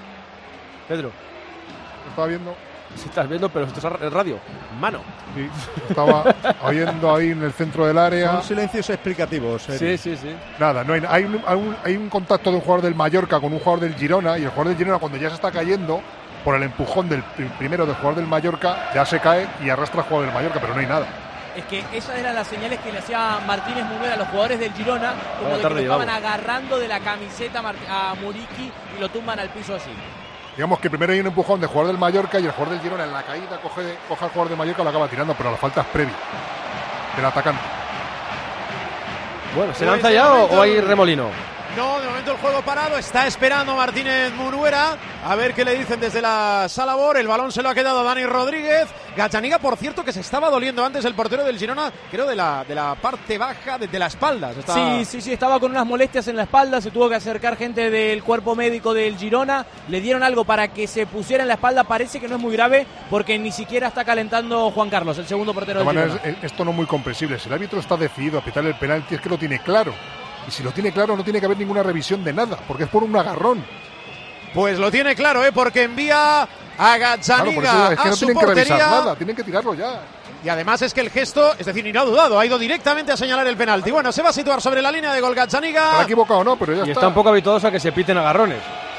Pedro, Lo estaba viendo. si estás viendo, pero esto es radio. Mano. Sí, estaba oyendo ahí en el centro del área. Son silencios explicativos. Sí, sí, sí. Nada, no hay, hay, un, hay, un, hay un contacto de un jugador del Mallorca con un jugador del Girona, y el jugador del Girona, cuando ya se está cayendo por el empujón del pr- primero del jugador del Mallorca, ya se cae y arrastra al jugador del Mallorca, pero no hay nada. Es que esas eran las señales que le hacía Martínez Munuera a los jugadores del Girona, como Buena de tarde, que lo estaban llevamos. agarrando de la camiseta a Mart- a Muriqui y lo tumban al piso así. Digamos que primero hay un empujón del jugador del Mallorca y el jugador del Girona en la caída coge, coge al jugador del Mallorca y lo acaba tirando, pero la falta es previa del atacante. Bueno, ¿se Pues lanza de ya o, momento o hay el- remolino? No, de momento el juego parado, está esperando Martínez Munuera a ver qué le dicen desde la sala B O R. El balón se lo ha quedado a Dani Rodríguez. Gazzaniga, por cierto, que se estaba doliendo antes el portero del Girona, creo de la, de la parte baja, de, de la espalda. Se está- Sí, sí, sí, estaba con unas molestias en la espalda, se tuvo que acercar gente del cuerpo médico del Girona, le dieron algo para que se pusiera en la espalda, parece que no es muy grave porque ni siquiera está calentando Juan Carlos, el segundo portero De del todas Girona. maneras, el- esto no es muy comprensible. Si el árbitro está decidido a pitar el penalti, es que lo tiene claro. Y si lo tiene claro, no tiene que haber ninguna revisión de nada, porque es por un agarrón. Pues lo tiene claro, ¿eh? Porque envía a Claro, Gazzaniga por eso es que a no su tienen que revisar portería. nada, tienen que tirarlo ya. Y además es que el gesto, es decir, ni lo ha dudado, ha ido directamente a señalar el penalti. Bueno, se va a situar sobre la línea de gol Gazzaniga. ¿Se ha equivocado o no? Pero ya Y está. está un poco habituados a que se piten agarrones.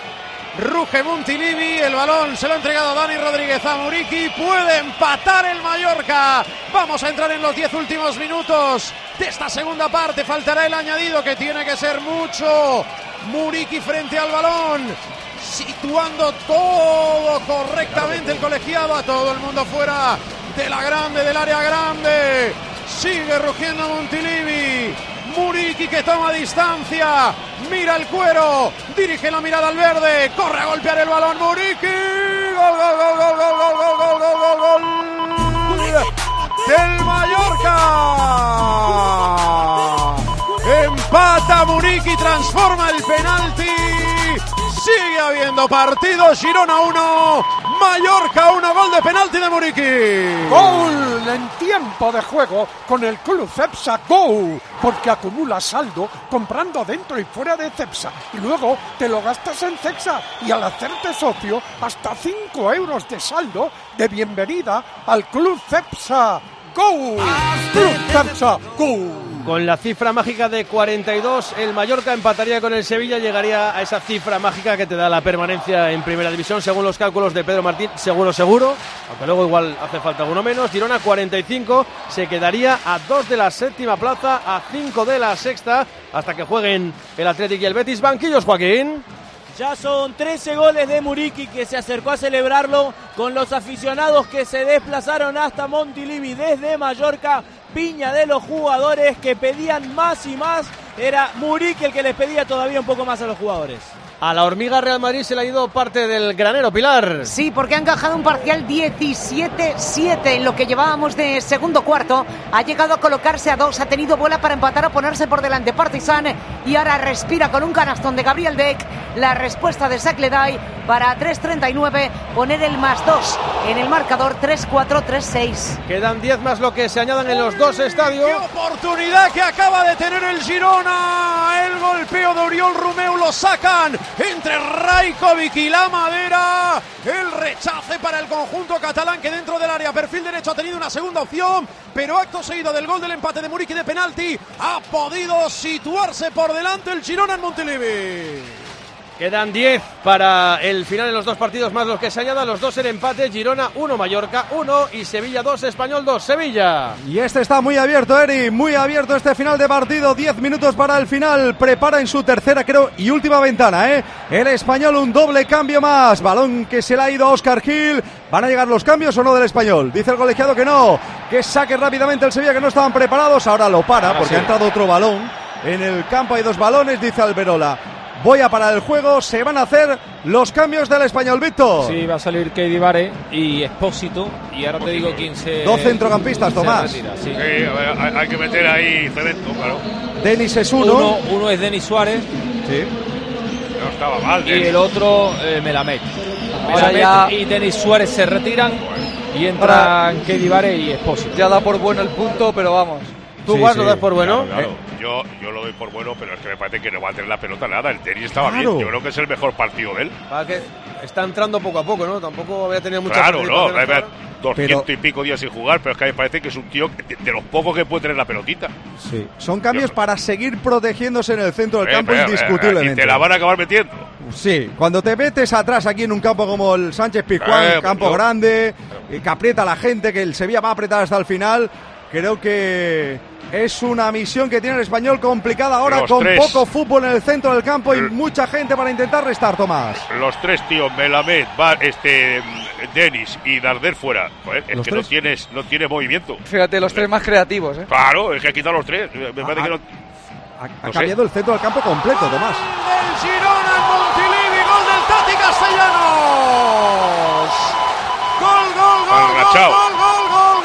Ruge Montilivi, el balón se lo ha entregado a Dani Rodríguez a Muriqui, puede empatar el Mallorca. Vamos a entrar en los diez últimos minutos de esta segunda parte, faltará el añadido que tiene que ser mucho. Muriqui frente al balón, situando todo correctamente el colegiado, a todo el mundo fuera de la grande, del área grande. Sigue rugiendo Montilivi. Muriqui que toma distancia, mira el cuero, dirige la mirada al verde, corre a golpear el balón Muriqui. Gol, gol, gol, gol, gol, gol, gol, gol, gol, gol, gol del Mallorca. Empata Muriqui, transforma el penalti. Sigue habiendo partido, Girona uno, Mallorca uno, gol de penalti de Muriqui. Gol en tiempo de juego con el Club Cepsa Go, porque acumula saldo comprando dentro y fuera de Cepsa y luego te lo gastas en Cepsa y al hacerte socio hasta cinco euros de saldo de bienvenida al Club Cepsa Go. Club Cepsa Go. Con la cifra mágica de cuarenta y dos, el Mallorca empataría con el Sevilla, llegaría a esa cifra mágica que te da la permanencia en Primera División, según los cálculos de Pedro Martín, seguro, seguro, aunque luego igual hace falta alguno menos. Girona cuarenta y cinco, se quedaría a dos de la séptima plaza, a cinco de la sexta, hasta que jueguen el Athletic y el Betis. Banquillos, Joaquín. Ya son trece goles de Muriqui, que se acercó a celebrarlo con los aficionados que se desplazaron hasta Montilivi desde Mallorca. Piña de los jugadores que pedían más y más. Era Muriqui el que les pedía todavía un poco más a los jugadores. A la Hormiga Real Madrid se le ha ido parte del granero, Pilar. Sí, porque ha encajado un parcial diecisiete siete en lo que llevábamos de segundo cuarto. Ha llegado a colocarse a dos, ha tenido bola para empatar o ponerse por delante Partizan y ahora respira con un canastón de Gabriel Beck. La respuesta de Sacledai para tres treinta y nueve poner el más dos en el marcador. Tres cuatro, tres seis. Quedan diez más lo que se añadan en los dos estadios. ¡Qué oportunidad que acaba de tener el Girona! El golpeo de Oriol Romeu, lo sacan entre Rajkovic y la Madera. El rechace para el conjunto catalán, que dentro del área perfil derecho ha tenido una segunda opción, pero acto seguido del gol del empate de Muriqui de penalti ha podido situarse por delante el Girona en Montilivi. Quedan diez para el final en los dos partidos más los que se añadan, los dos en empate. Girona uno, Mallorca uno y Sevilla dos, Español dos, Sevilla. Y este está muy abierto, Eri, muy abierto este final de partido. diez minutos para el final, prepara en su tercera, creo, y última ventana, ¿eh? El Español, un doble cambio más, balón que se le ha ido a Óscar Gil. ¿Van a llegar los cambios o no del Español? Dice el colegiado que no, que saque rápidamente el Sevilla, que no estaban preparados. Ahora lo para, ahora porque sí ha entrado otro balón en el campo, hay dos balones, dice Alberola. Voy a parar el juego, se van a hacer los cambios del Español, Víctor. Sí, va a salir Keidi Vare y Expósito, y ahora te digo quién se... Dos centrocampistas, Tomás. Retira, sí. Sí, hay, hay que meter ahí cemento, claro. Denis es uno. Uno, uno es Denis Suárez. Sí. No estaba mal, Denis. Y el otro, eh, Melamed. Ahora Melamed ya... y Denis Suárez se retiran y entran Keidi Vare y Expósito. Ya da por bueno el punto, pero vamos. ¿Tú, sí, Guas, sí. lo das por bueno? Claro, claro. Yo, yo lo doy por bueno, pero es que me parece que no va a tener la pelota nada. El tenis estaba Claro. bien. Yo creo que es el mejor partido de él. Para que está entrando poco a poco, ¿no? Tampoco había tenido mucha Claro, no. participación hasta ahora. doscientos Pero- y pico días sin jugar, pero es que a mí me parece que es un tío de, de los pocos que puede tener la pelotita. Sí. Son cambios para seguir protegiéndose en el centro del Eh, campo, pero, eh, indiscutiblemente. Y te la van a acabar metiendo. Sí, cuando te metes atrás aquí en un campo como el Sánchez Pizjuán, Eh, campo yo- grande, y que aprieta a la gente, que el Sevilla va a apretar hasta el final, creo que es una misión que tiene el Español complicada ahora, Los con tres. poco fútbol en el centro del campo y mucha gente para intentar restar, Tomás. Los tres tíos, Melamed, Bar, este, Denis y Darder fuera. Joder, es ¿Los que tres? no tienes, no tiene movimiento. Fíjate, los tres más creativos, ¿eh? Claro, es que ha quitado los tres. Me parece Ah, que no. Ha, ha No sé. cambiado el centro del campo completo, Tomás. El Girona en Montilivi, gol del Tati Castellanos. Gol, gol, gol, gol, Enrachado. gol, gol, gol,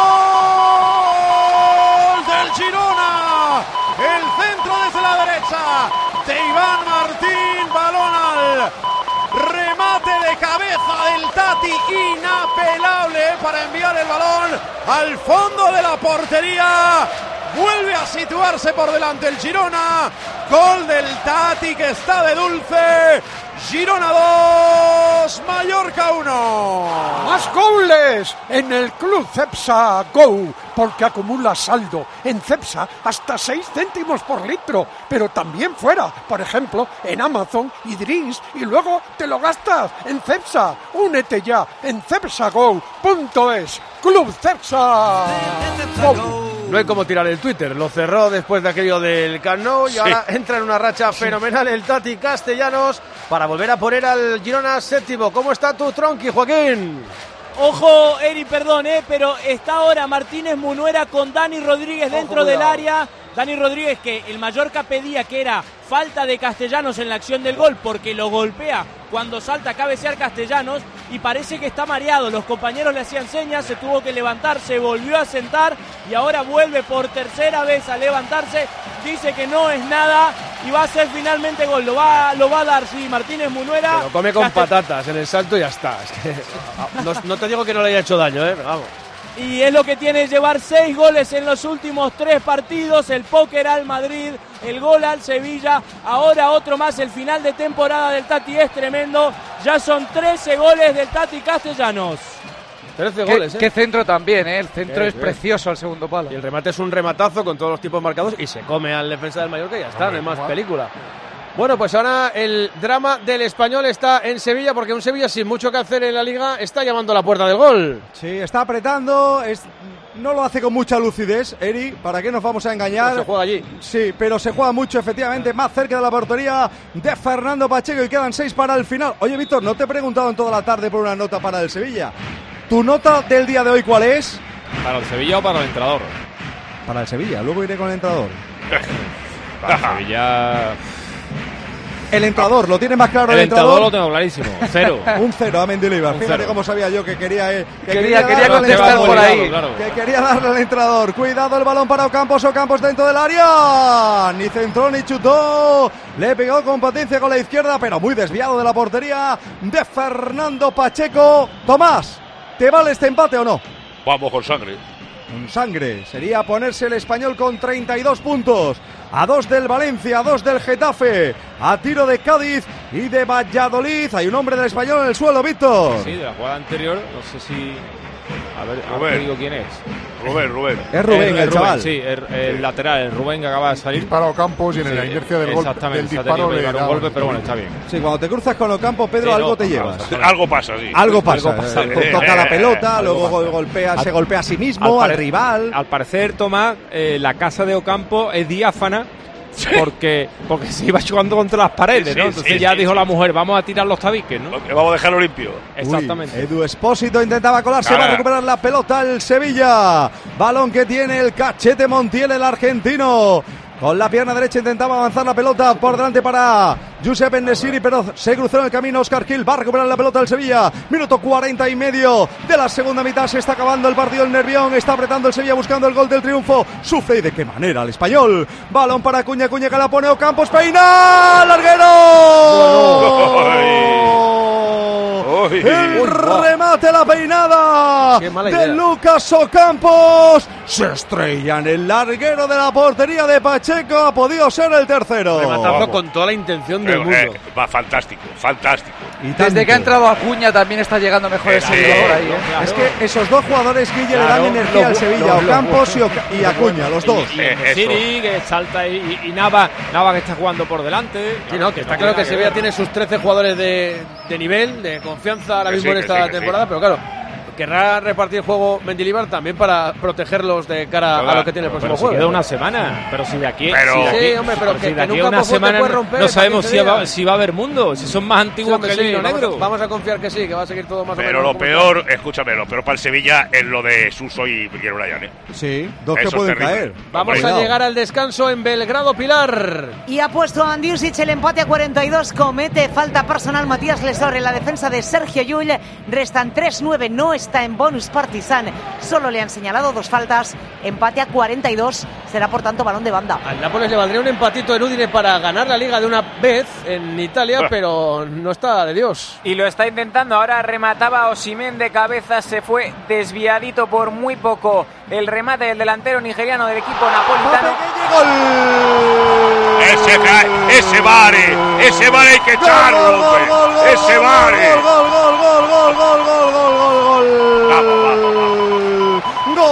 gol del Girona. El centro desde la derecha de Iván Martín, balón al remate de cabeza del Tati, inapelable para enviar el balón al fondo de la portería. Vuelve a situarse por delante el Girona. Gol del Tati, que está de dulce. Girona dos, Mallorca uno. ¡Más goles en el Club Cepsa Go! Porque acumula saldo en Cepsa hasta seis céntimos por litro, pero también fuera, por ejemplo, en Amazon y Drinks, y luego te lo gastas en Cepsa. Únete ya en cepsago punto es. Club Cepsa Go. No hay como tirar el Twitter, lo cerró después de aquello del Camp Nou y Sí. ahora entra en una racha fenomenal el Tati Castellanos para volver a poner al Girona séptimo. ¿Cómo está tu tronqui, Joaquín? Ojo, Eri, perdón, eh, pero está ahora Martínez Munuera con Dani Rodríguez dentro del cuidado. área. Dani Rodríguez, que el Mallorca pedía que era falta de Castellanos en la acción del gol porque lo golpea cuando salta a cabecear Castellanos y parece que está mareado. Los compañeros le hacían señas, se tuvo que levantar, se volvió a sentar y ahora vuelve por tercera vez a levantarse. Dice que no es nada y va a ser finalmente gol. Lo va, lo va a dar, sí, Martínez Munuera. Pero come con Castel- patatas en el salto y ya está. Es que, no, no te digo que no le haya hecho daño, ¿eh? Pero vamos. Y es lo que tiene llevar seis goles en los últimos tres partidos. El póker al Madrid, el gol al Sevilla, ahora otro más. El final de temporada del Tati es tremendo. Ya son trece goles del Tati Castellanos. trece ¿Qué, goles, ¿eh? Qué centro también, ¿eh? El centro Sí, es sí. precioso al segundo palo. Y el remate es un rematazo con todos los tipos marcados y se come al defensa del Mallorca y ya está, no hay más película. Bueno, pues ahora el drama del Español está en Sevilla, porque un Sevilla sin mucho que hacer en la Liga está llamando a la puerta del gol. Sí, está apretando, es... no lo hace con mucha lucidez, Eri, ¿para qué nos vamos a engañar? Pero se juega allí. Sí, pero se juega mucho, efectivamente, más cerca de la portería de Fernando Pacheco y quedan seis para el final. Oye, Víctor, no te he preguntado en toda la tarde por una nota para el Sevilla. ¿Tu nota del día de hoy cuál es? ¿Para el Sevilla o para el entrenador? Para el Sevilla, luego iré con el entrenador. Para el Sevilla... El entrador, ¿lo tiene más claro el, el entrador? El entrador lo tengo clarísimo, cero. Un cero a Mendilibar. Un Fíjate cero. cómo sabía yo que quería eh, que quería, quería darle contestar por ahí. Claro. Que quería darle al entrador. Cuidado el balón para Ocampos, Ocampos dentro del área. Ni centró ni chutó. Le pegó con potencia con la izquierda, pero muy desviado de la portería de Fernando Pacheco. Tomás, ¿te vale este empate o no? Vamos con sangre. Con sangre. Sería ponerse el Español con treinta y dos puntos. A dos del Valencia, a dos del Getafe. A tiro de Cádiz y de Valladolid. Hay un hombre del Español en el suelo, Víctor. Sí, de la jugada anterior, no sé si... A ver, a Rubén. ver digo quién es. Rubén, Rubén. Es Rubén, el, el Rubén, chaval. Sí, el, el lateral, el Rubén que acaba de salir. Dispara a Ocampos y en Sí, la inercia del, gol, del exactamente, disparo se ha tenido que le llevar da un golpe, un- pero bueno, está bien. Sí, cuando te cruzas con Ocampo, Pedro, Sí, algo no, te no, llevas. no, Algo pasa, sí. Algo pasa. Algo pasa. Eh, toca la pelota, Algo luego pasa. golpea, se Al- golpea a sí mismo, al, pare- rival. Al parecer, Tomás, eh, la casa de Ocampo es diáfana. Porque, porque se iba jugando contra las paredes, Sí, ¿no? sí, Entonces sí, ya sí, dijo sí. la mujer, vamos a tirar los tabiques, ¿no? Que vamos a dejarlo limpio. Exactamente. Uy, Edu Espósito intentaba colarse, Cara. va a recuperar la pelota el Sevilla. Balón que tiene el Cachete Montiel, el argentino. Con la pierna derecha intentaba avanzar la pelota por delante para Giuseppe Nesiri, pero se cruzó en el camino Oscar Gil. Va a recuperar la pelota el Sevilla. Minuto cuarenta y medio de la segunda mitad. Se está acabando el partido el Nervión. Está apretando el Sevilla buscando el gol del triunfo. Sufre y de qué manera el Español. Balón para Cuña, Cuña que la pone Ocampos. Peina, larguero. Uy. El Uy, guau. remate, la peinada Qué mala de idea. Lucas Ocampos. Se estrella en el larguero de la portería de Pacheco. Ha podido ser el tercero. Rematazo vamos. con toda la intención del Eh, mundo. eh, va fantástico, fantástico. Y Desde tanto. que ha entrado Acuña también está llegando mejor el Sí, Sevilla por ahí, ¿eh? claro. Es que esos dos jugadores, Guille, le dan Claro, energía lo al bu- Sevilla. lo- lo Ocampos y, bu- Oca- y Acuña, los dos. Y, y Eh, eso. Siri, que salta y, y, y Nava, Nava que está jugando por delante. Sí, no, que está claro que Sevilla tiene sus trece jugadores de, de nivel, de confianza ahora Que mismo sí, en que esta sí, que temporada, sí. pero claro, querrá repartir el juego Mendilibar también para protegerlos de cara a lo que tiene el próximo Pero si juego. queda una semana. Pero si de aquí, Pero- si de aquí- Sí, hombre, pero si que- de que aquí nunca a una poco te semana puede no- romper no para sabemos quince si va, días. si va a haber mundo, si son más Sí, antiguos hombre, que el sí, hilo vamos, negro. a, vamos a confiar que sí, que va a seguir todo más o Pero menos lo como peor, escúchame, lo peor para el Sevilla es lo de Suso y Miguel Bryan, ¿eh? Sí, dos Eso que es pueden terrible. caer. Vamos Hombre, a llegar al descanso en Belgrado, Pilar. Y ha puesto a Andiusic el empate a cuarenta y dos. Comete falta personal Matías Lesor en la defensa de Sergio Llull. Restan tres nueve. No está en bonus Partizan. Solo le han señalado dos faltas. Empate a cuarenta y dos. Será por tanto balón de banda. Al Nápoles le valdría un empatito en Udine para ganar la Liga de una vez en Italia, pero no está de Dios. Y lo está intentando, ahora remataba Osimhen de cabeza, se fue desviadito por muy poco el remate del delantero nigeriano del equipo napolitano. Ese, ca- ese Vare, ese Vare hay que echarlo, hombre. Ese Vare. Gol, gol, gol, gol, gol, gol, gol, gol, gol, gol. Vamos, vamos, vamos.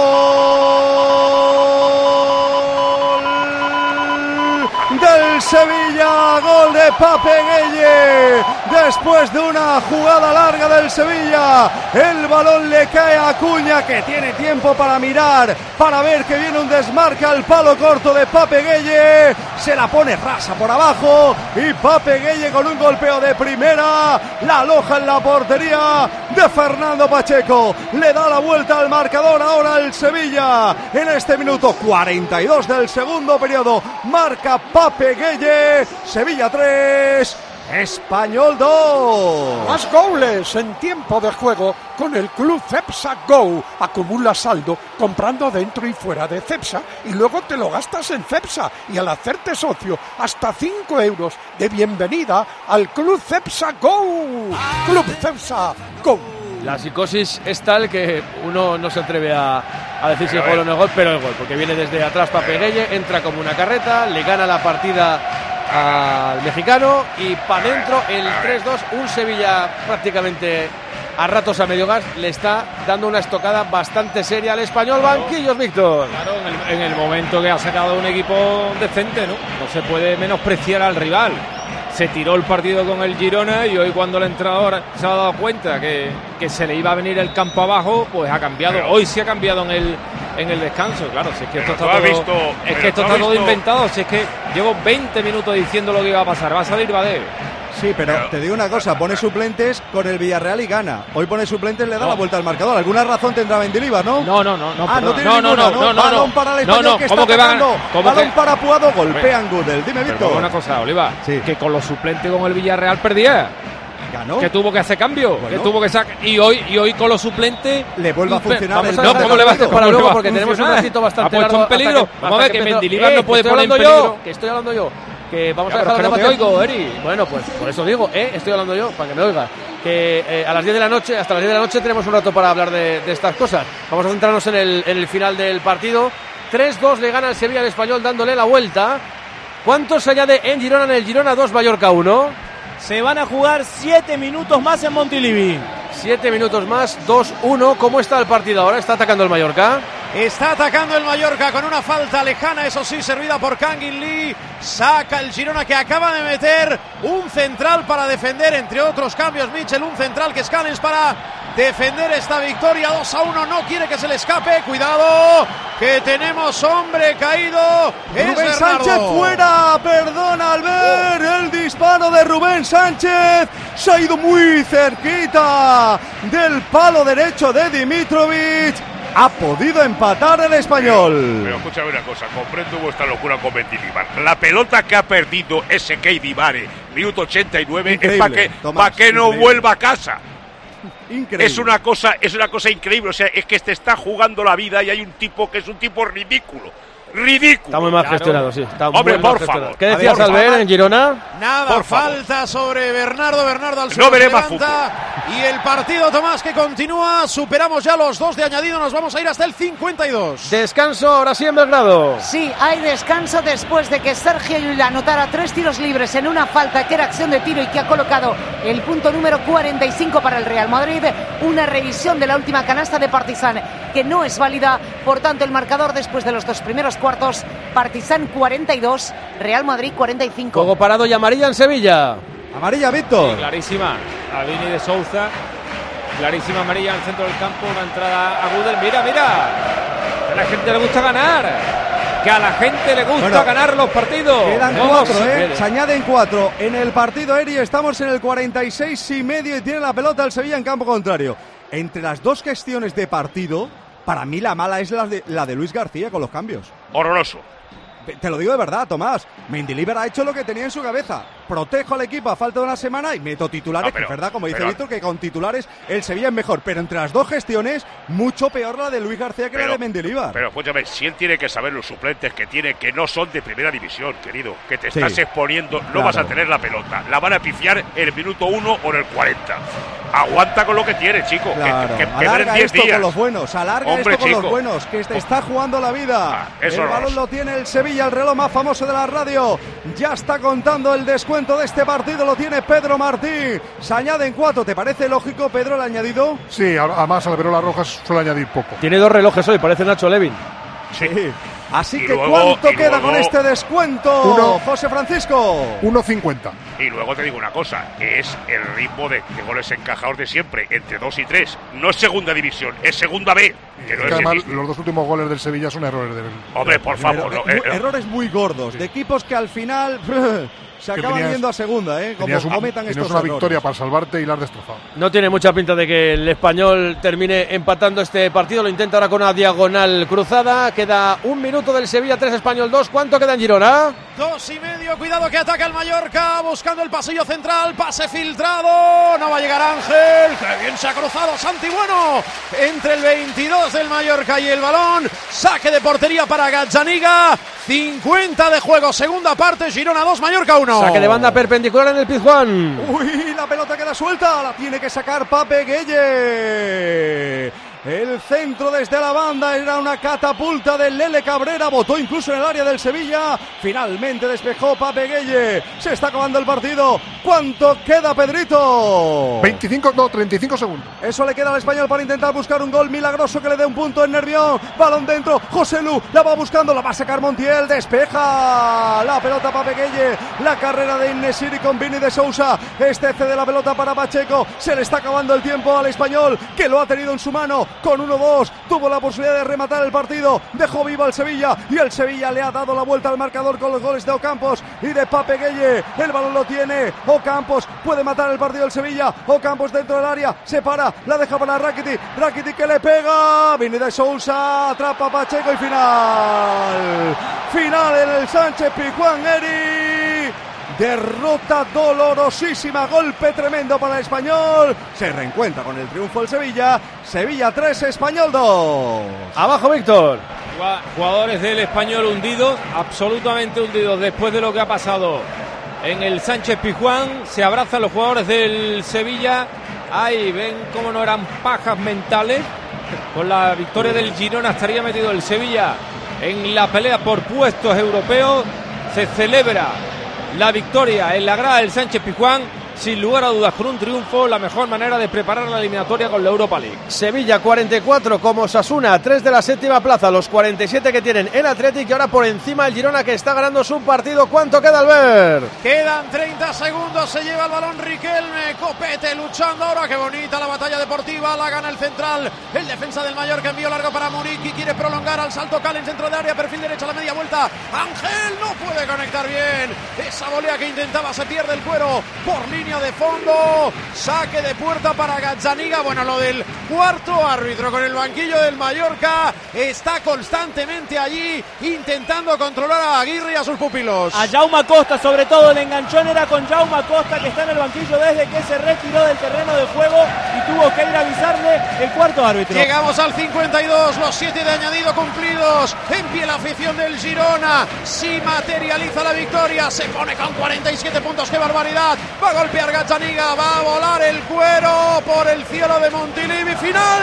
Gol del Sevilla, gol de Pape Gueye. Después de una jugada larga del Sevilla, el balón le cae a Acuña, que tiene tiempo para mirar, para ver que viene un desmarque al palo corto de Pape Gueye. Se la pone rasa por abajo y Pape Gueye con un golpeo de primera la aloja en la portería de Fernando Pacheco. Le da la vuelta al marcador ahora el Sevilla en este minuto cuarenta y dos del segundo periodo. Marca Pape Gueye. Sevilla tres, Español dos. Más goles en tiempo de juego con el Club Cepsa Go. Acumula saldo comprando dentro y fuera de Cepsa y luego te lo gastas en Cepsa. Y al hacerte socio, hasta cinco euros de bienvenida al Club Cepsa Go. Club Cepsa Go. La psicosis es tal que uno no se atreve a, a decir si el gol o no es gol, pero el gol, porque viene desde atrás Pape Gueye, entra como una carreta, le gana la partida al mexicano y para dentro el tres dos, un Sevilla prácticamente a ratos a medio gas, le está dando una estocada bastante seria al Español. Banquillos, Víctor. Claro, en el, en el momento que ha sacado un equipo decente, ¿no? No se puede menospreciar al rival. Se tiró el partido con el Girona y hoy cuando el entrenador se ha dado cuenta que, que se le iba a venir el campo abajo, pues ha cambiado. Pero hoy sí ha cambiado en el en el descanso. Claro, si es que esto está todo, visto, es que esto está todo inventado. Si es que llevo veinte minutos diciendo lo que iba a pasar. Va a salir Badé. Sí, pero, pero te digo una cosa, pone suplentes con el Villarreal y gana. Hoy pone suplentes, le da no. la vuelta al marcador. ¿Alguna razón tendrá Mendilibar, no? No, no, no, no. Ah, no tiene no, ninguna, no, ¿no? no, no, Balón no, para el no, Español no, que ¿cómo está que van? Balón que... para Puado, golpean Gudel. Dime, Víctor. Pero una cosa, Oliva, sí. que con los suplentes con el Villarreal perdía. Ganó. Que tuvo que hacer cambio, bueno. que tuvo que sacar y hoy y hoy con los suplentes le vuelve a funcionar. Vamos a ver cómo le va a hacer para luego porque tenemos un ratito bastante largo. En peligro. Que, vamos a ver que, que Mendilibar eh, no puede poner en peligro. Yo, que estoy hablando yo. Que vamos ya, a dejar que el no te oigo, Eri. Bueno, pues por eso digo, eh, estoy hablando yo para que me oiga. Que eh, a las diez de la noche, hasta las diez de la noche tenemos un rato para hablar de, de estas cosas. Vamos a centrarnos en el, en el final del partido. tres dos le gana el Sevilla al Español dándole la vuelta. ¿Cuánto se añade en Girona? En el Girona dos, Mallorca uno. Se van a jugar siete minutos más en Montilivi. siete minutos más, dos uno. ¿Cómo está el partido ahora? ¿Está atacando el Mallorca? Está atacando el Mallorca con una falta lejana, eso sí, servida por Kangin Lee. Saca el Girona que acaba de meter un central para defender, entre otros cambios, Mitchell, un central que es Callens para defender esta victoria. Dos a uno, no quiere que se le escape. Cuidado, que tenemos hombre caído. Es Rubén Sánchez fuera, perdona Albert, oh. el disparo de Rubén Sánchez se ha ido muy cerquita del palo derecho de Dimitrovic. Ha podido empatar el Español. Pero escúchame una cosa, comprendo vuestra locura con Mendilibar. La pelota que ha perdido ese Keidi Vare, minuto ochenta y nueve, increíble, es para que, pa que no vuelva a casa. Increíble. Es una cosa, es una cosa increíble. O sea, es que te está jugando la vida y hay un tipo que es un tipo ridículo. Ridículo. Está muy mal claro. gestionado, sí. Está Hombre, muy por mal favor. ¿Qué decías, Albert, en Girona? Nada, por falta favor. sobre Bernardo. Bernardo al no suelo veremos se levanta. Y el partido, Tomás, que continúa. Superamos ya los dos de añadido. Nos vamos a ir hasta el cincuenta y dos. Descanso ahora sí en Belgrado. Sí, hay descanso después de que Sergio Llull anotara tres tiros libres en una falta que era acción de tiro y que ha colocado el punto número cuarenta y cinco para el Real Madrid. Una revisión de la última canasta de Partizan que no es válida. Por tanto, el marcador después de los dos primeros cuartos: Partizan cuarenta y dos, Real Madrid cuarenta y cinco. Juego parado y amarilla en Sevilla. Amarilla, Víctor. Sí, clarísima. A Vini de Souza. Clarísima amarilla en el centro del campo. Una entrada a Gudel. Mira, mira. Que a la gente le gusta ganar. Que a la gente le gusta bueno, ganar los partidos. Quedan no, cuatro, no, ¿eh? Se añaden cuatro. En el partido, Eri, estamos en el cuarenta y seis y medio y tiene la pelota el Sevilla en campo contrario. Entre las dos gestiones de partido, para mí la mala es la de, la de Luis García con los cambios. Horroroso. Te lo digo de verdad, Tomás. Mendilibar ha hecho lo que tenía en su cabeza. Protejo al equipo a falta de una semana y meto titulares, no, pero, que es verdad, como dice Víctor, que con titulares el Sevilla es mejor. Pero entre las dos gestiones, mucho peor la de Luis García que pero, la de Mendilibar. Pero escúchame, si él tiene que saber los suplentes que tiene, que no son de primera división, querido, que te estás sí, exponiendo, no claro. vas a tener la pelota. La van a pifiar en el minuto uno o en el cuarenta. Aguanta con lo que tiene, chico. Claro. Que, que, que alarga diez esto días. con los buenos, alarga Hombre, esto con chico. los buenos, que te está jugando la vida. Ah, eso el balón lo tiene el Sevilla, el reloj más famoso de la radio. Ya está contando el descuento de este partido, lo tiene Pedro Martín. Se añaden cuatro, ¿te parece lógico, Pedro, el añadido? Sí, además Alberola Rojas suele añadir poco. Tiene dos relojes hoy, parece Nacho Levin. Sí. Así y que luego, ¿cuánto queda luego, con este descuento, uno, José Francisco? uno cincuenta. Y luego te digo una cosa, es el ritmo de, de goles encajados de siempre, entre dos y tres. No es segunda división, es segunda B. Que no es es además difícil. los dos últimos goles del Sevilla son errores del... Hombre, por favor. Pero, no, eh, eh, errores muy gordos, sí. de equipos que al final... Se acaban tenías, yendo a segunda, ¿eh? Como un, cometan estos una errores. victoria para salvarte y la has destrozado. No tiene mucha pinta de que el Español termine empatando este partido. Lo intenta ahora con una diagonal cruzada. Queda un minuto del Sevilla, tres Español dos. ¿Cuánto queda en Girona? Dos y medio. Cuidado que ataca el Mallorca. Buscando el pasillo central. Pase filtrado. No va a llegar Ángel. Qué bien se ha cruzado Santi Bueno. Entre el veintidós del Mallorca y el balón. Saque de portería para Gazzaniga. cincuenta de juego. Segunda parte. Girona dos, Mallorca uno. Saque de banda perpendicular en el Pizjuán. Uy, la pelota queda suelta. La tiene que sacar Pape Gueye. el centro desde la banda, era una catapulta de Lele Cabrera, botó incluso en el área del Sevilla, finalmente despejó Pape Gueye, se está acabando el partido. ¿Cuánto queda, Pedrito? veinticinco, no, treinta y cinco segundos. Eso le queda al español para intentar buscar un gol milagroso que le dé un punto en Nervión. Balón dentro, José Lu la va buscando, la va a sacar Montiel, despeja la pelota Pape Gueye, la carrera de Innesiri con Vini de Sousa, este cede la pelota para Pacheco, se le está acabando el tiempo al español que lo ha tenido en su mano con uno dos, tuvo la posibilidad de rematar el partido, dejó vivo al Sevilla y el Sevilla le ha dado la vuelta al marcador con los goles de Ocampos y de Pape Gueye. El balón lo tiene Ocampos, puede matar el partido del Sevilla, Ocampos dentro del área, se para, la deja para Rakitic, Rakitic que le pega, Vini de Sousa, atrapa a Pacheco y final, final en el Sánchez Pizjuán, Eri. Derrota dolorosísima, golpe tremendo para el español. Se reencuentra con el triunfo el Sevilla. Sevilla tres, Español dos. Abajo, Víctor. Jugadores del español hundidos, absolutamente hundidos después de lo que ha pasado en el Sánchez Pizjuán. Se abrazan los jugadores del Sevilla. Ahí ven cómo no eran pajas mentales. Con la victoria del Girona estaría metido el Sevilla en la pelea por puestos europeos. Se celebra la victoria en la grada del Sánchez Pizjuán, sin lugar a dudas, con un triunfo, la mejor manera de preparar la eliminatoria con la Europa League. Sevilla cuarenta y cuatro como Osasuna, tres de la séptima plaza, los cuarenta y siete que tienen el Athletic y ahora por encima el Girona que está ganando su partido. ¿Cuánto queda, Albert? Quedan treinta segundos, se lleva el balón Riquelme, Copete luchando ahora, qué bonita la batalla deportiva, la gana el central, el defensa del Mallorca, envío largo para Muriqui, quiere prolongar al salto Cal en centro de área, perfil derecho a la media vuelta, Ángel no puede conectar bien, esa volea que intentaba se pierde el cuero por línea de fondo, saque de puerta para Gazzaniga. Bueno, lo del cuarto árbitro con el banquillo del Mallorca está constantemente allí intentando controlar a Aguirre y a sus pupilos. A Jaume Costa, sobre todo el enganchón era con Jaume Costa, que está en el banquillo desde que se retiró del terreno de juego y tuvo que ir a avisarle el cuarto árbitro. Llegamos al cincuenta y dos, los siete de añadido cumplidos, en pie la afición del Girona, si materializa la victoria, se pone con cuarenta y siete puntos, qué barbaridad, va a golpear Gazzaniga, va a volar el cuero por el cielo de Montilivi, final,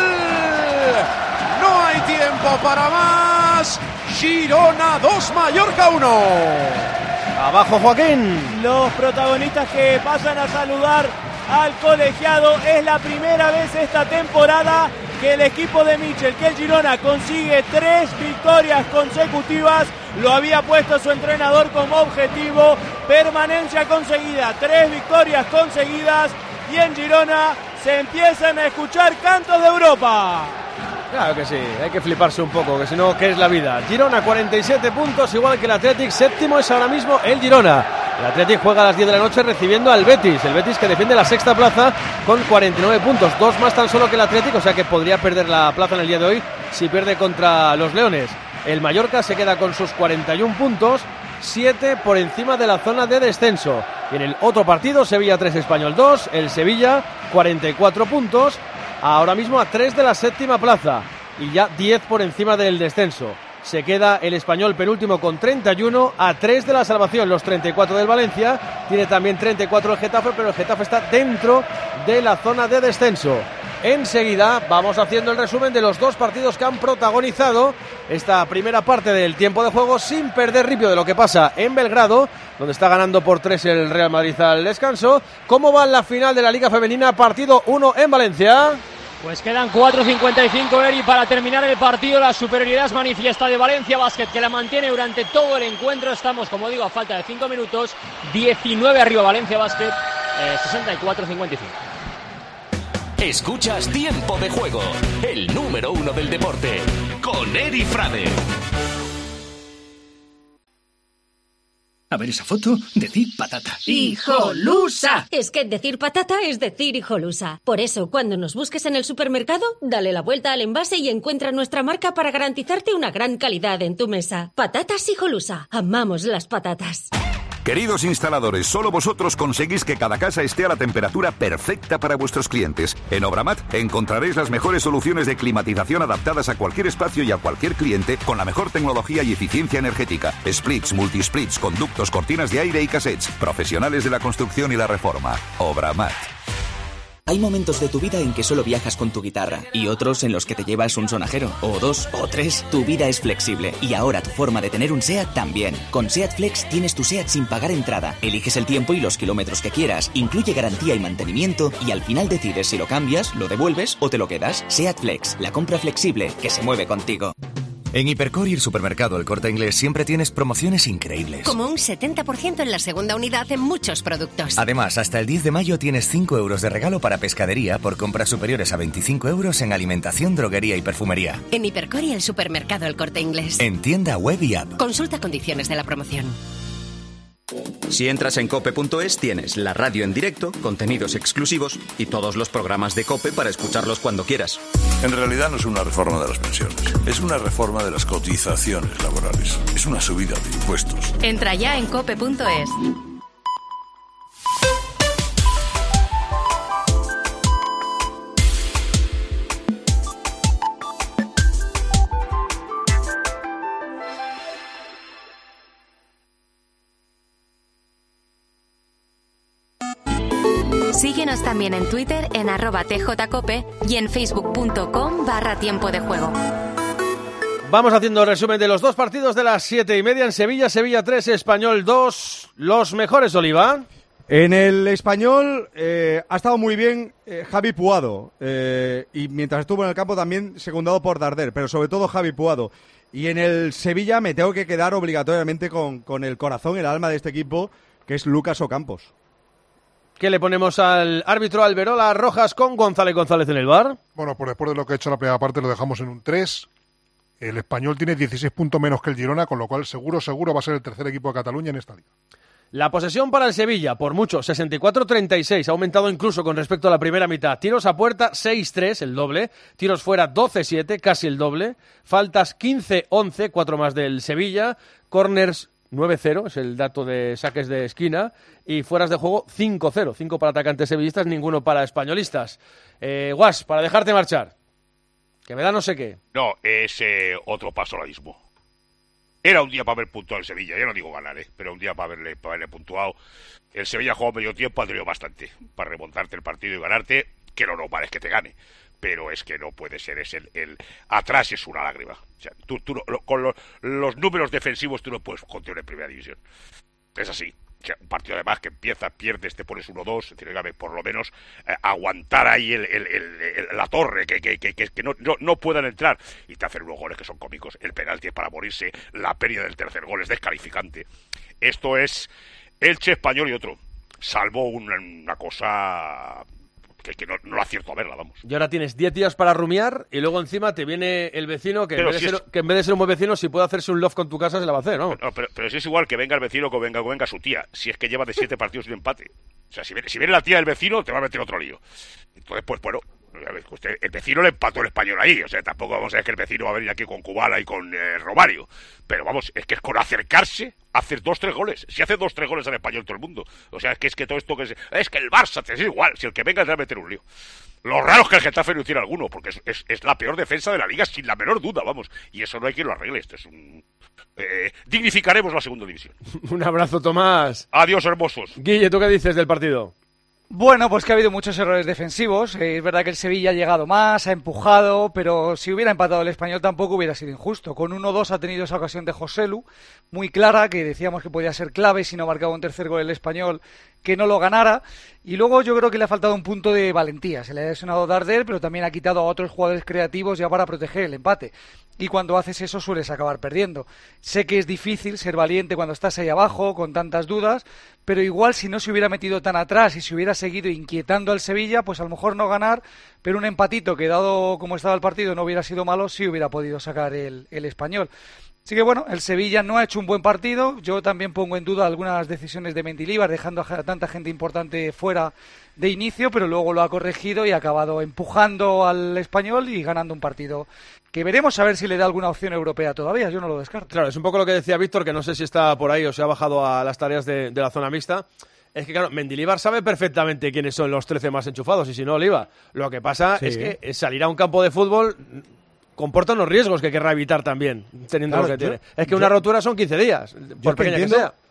no hay tiempo para más, Girona dos, Mallorca uno. Abajo, Joaquín. Los protagonistas que pasan a saludar al colegiado, es la primera vez esta temporada que el equipo de Michel, que el Girona consigue tres victorias consecutivas, lo había puesto su entrenador como objetivo, permanencia conseguida, tres victorias conseguidas y en Girona se empiezan a escuchar cantos de Europa. Claro que sí, hay que fliparse un poco, que si no, ¿qué es la vida? Girona cuarenta y siete puntos, igual que el Athletic, séptimo es ahora mismo el Girona. El Athletic juega a las diez de la noche recibiendo al Betis, el Betis que defiende la sexta plaza con cuarenta y nueve puntos, dos más tan solo que el Athletic, o sea que podría perder la plaza en el día de hoy si pierde contra los Leones. El Mallorca se queda con sus cuarenta y uno puntos, siete por encima de la zona de descenso. Y en el otro partido, Sevilla tres, Español dos, el Sevilla cuarenta y cuatro puntos, ahora mismo a tres de la séptima plaza y ya diez por encima del descenso. Se queda el Español penúltimo con treinta y uno, a tres de la salvación, los treinta y cuatro del Valencia, tiene también treinta y cuatro el Getafe, pero el Getafe está dentro de la zona de descenso. Enseguida vamos haciendo el resumen de los dos partidos que han protagonizado esta primera parte del tiempo de juego, sin perder ripio de lo que pasa en Belgrado, donde está ganando por tres el Real Madrid al descanso. ¿Cómo va en la final de la Liga Femenina? Partido uno en Valencia. Pues quedan cuatro cincuenta y cinco, Eri, para terminar el partido. La superioridad es manifiesta de Valencia Basket, que la mantiene durante todo el encuentro. Estamos, como digo, a falta de cinco minutos. diecinueve arriba Valencia Basket, eh, sesenta y cuatro cincuenta y cinco. Escuchas Tiempo de Juego, el número uno del deporte, con Eri Frade. A ver esa foto, decir patata. ¡Hijolusa! Es que decir patata es decir hijolusa. Por eso, cuando nos busques en el supermercado, dale la vuelta al envase y encuentra nuestra marca para garantizarte una gran calidad en tu mesa. Patatas Hijolusa. Amamos las patatas. Queridos instaladores, solo vosotros conseguís que cada casa esté a la temperatura perfecta para vuestros clientes. En Obramat encontraréis las mejores soluciones de climatización adaptadas a cualquier espacio y a cualquier cliente con la mejor tecnología y eficiencia energética. Splits, multisplits, conductos, cortinas de aire y cassettes. Profesionales de la construcción y la reforma. Obramat. Hay momentos de tu vida en que solo viajas con tu guitarra y otros en los que te llevas un sonajero, o dos, o tres. Tu vida es flexible y ahora tu forma de tener un SEAT también. Con SEAT Flex tienes tu SEAT sin pagar entrada. Eliges el tiempo y los kilómetros que quieras, incluye garantía y mantenimiento y al final decides si lo cambias, lo devuelves o te lo quedas. SEAT Flex, la compra flexible que se mueve contigo. En Hipercor y el supermercado El Corte Inglés siempre tienes promociones increíbles. Como un setenta por ciento en la segunda unidad en muchos productos. Además, hasta el diez de mayo tienes cinco euros de regalo para pescadería por compras superiores a veinticinco euros en alimentación, droguería y perfumería. En Hipercor y el supermercado El Corte Inglés. En tienda, web y app. Consulta condiciones de la promoción. Si entras en cope punto es tienes la radio en directo, contenidos exclusivos y todos los programas de COPE para escucharlos cuando quieras. En realidad no es una reforma de las pensiones, es una reforma de las cotizaciones laborales, es una subida de impuestos. Entra ya en cope punto es. Síguenos también en Twitter en arroba tjcope y en facebook.com barra tiempo de juego. Vamos haciendo resumen de los dos partidos de las siete y media en Sevilla. Sevilla tres, Español dos. Los mejores, Oliva. En el Español eh, ha estado muy bien eh, Javi Puado. Eh, y mientras estuvo en el campo también secundado por Darder, pero sobre todo Javi Puado. Y en el Sevilla me tengo que quedar obligatoriamente con, con el corazón, el alma de este equipo, que es Lucas Ocampos. ¿Qué le ponemos al árbitro Alberola Rojas con González González en el V A R? Bueno, pues después de lo que ha hecho la primera parte lo dejamos en un tres. El Español tiene dieciséis puntos menos que el Girona, con lo cual seguro, seguro va a ser el tercer equipo de Cataluña en esta liga. La posesión para el Sevilla, por mucho, sesenta y cuatro a treinta y seis. Ha aumentado incluso con respecto a la primera mitad. Tiros a puerta, seis tres, el doble. Tiros fuera, doce siete, casi el doble. Faltas, quince once, cuatro más del Sevilla. Corners, nueve cero, es el dato de saques de esquina, y fueras de juego cinco cero, cinco para atacantes sevillistas, ninguno para españolistas. Eh, Guas, para dejarte marchar, que me da no sé qué. No, es eh, otro paso al abismo. Era un día para haber puntuado el Sevilla, ya no digo ganar, ¿eh? Pero un día para haberle, para haberle puntuado. El Sevilla ha jugado medio tiempo, ha tenido bastante para remontarte el partido y ganarte, que lo normal es que te gane. Pero es que no puede ser, es el, el atrás es una lágrima. O sea, tú, tú lo, con lo, los números defensivos tú no puedes continuar en primera división. Es así. O sea, un partido además que empieza, pierdes, te pones uno dos, tiene que haber por lo menos eh, aguantar ahí el, el, el, el, la torre, que, que, que, que no, no, no puedan entrar. Y te hacen unos goles que son cómicos. El penalti es para morirse, la pérdida del tercer gol es descalificante. Esto es Elche, Español y otro. Salvo una, una cosa... que, que no, no lo acierto a verla, vamos. Y ahora tienes diez días para rumiar y luego encima te viene el vecino que en, vez de si ser, es... que en vez de ser un buen vecino, si puede hacerse un loft con tu casa, se la va a hacer, ¿no? No, pero, pero si es igual que venga el vecino o que venga, que venga su tía, si es que lleva de siete partidos sin empate. O sea, si viene, si viene la tía del vecino, te va a meter otro lío. Entonces, pues bueno, usted, el vecino le empató el Español ahí. O sea, tampoco vamos a ver que el vecino va a venir aquí con Kubala y con eh, Romario. Pero vamos, es que es con acercarse, hacer dos, tres goles. Si hace dos, tres goles al Español todo el mundo. O sea, es que es que todo esto que es... Es que el Barça te es igual. Si el que venga te va a meter un lío. Lo raro es que el Getafe no hiciera alguno, porque es, es, es la peor defensa de la liga, sin la menor duda, vamos. Y eso no hay quien lo arregle. Esto es un... Eh, dignificaremos la segunda división. Un abrazo, Tomás. Adiós, hermosos. Guille, ¿tú qué dices del partido? Bueno, pues que ha habido muchos errores defensivos. Eh, es verdad que el Sevilla ha llegado más, ha empujado, pero si hubiera empatado el Español tampoco hubiera sido injusto. Con uno dos ha tenido esa ocasión de Joselu, muy clara, que decíamos que podía ser clave si no marcaba un tercer gol el Español, que no lo ganara. Y luego yo creo que le ha faltado un punto de valentía. Se le ha lesionado Darder, pero también ha quitado a otros jugadores creativos ya para proteger el empate. Y cuando haces eso sueles acabar perdiendo. Sé que es difícil ser valiente cuando estás ahí abajo, con tantas dudas, pero igual si no se hubiera metido tan atrás y se hubiera seguido inquietando al Sevilla, pues a lo mejor no ganar, pero un empatito que dado como estaba el partido no hubiera sido malo, sí hubiera podido sacar el, el Español. Así que bueno, el Sevilla no ha hecho un buen partido. Yo también pongo en duda algunas decisiones de Mendilibar, dejando a tanta gente importante fuera de inicio, pero luego lo ha corregido y ha acabado empujando al Español y ganando un partido que veremos a ver si le da alguna opción europea todavía. Yo no lo descarto. Claro, es un poco lo que decía Víctor, que no sé si está por ahí o se ha bajado a las tareas de, de la zona mixta. Es que, claro, Mendilibar sabe perfectamente quiénes son los trece más enchufados, y si no, Oliva. Lo que pasa sí. es que salir a un campo de fútbol comporta unos riesgos que querrá evitar también, teniendo claro, lo que yo, tiene. Es que yo, una rotura son quince días, por pequeña que, entiendo, que sea.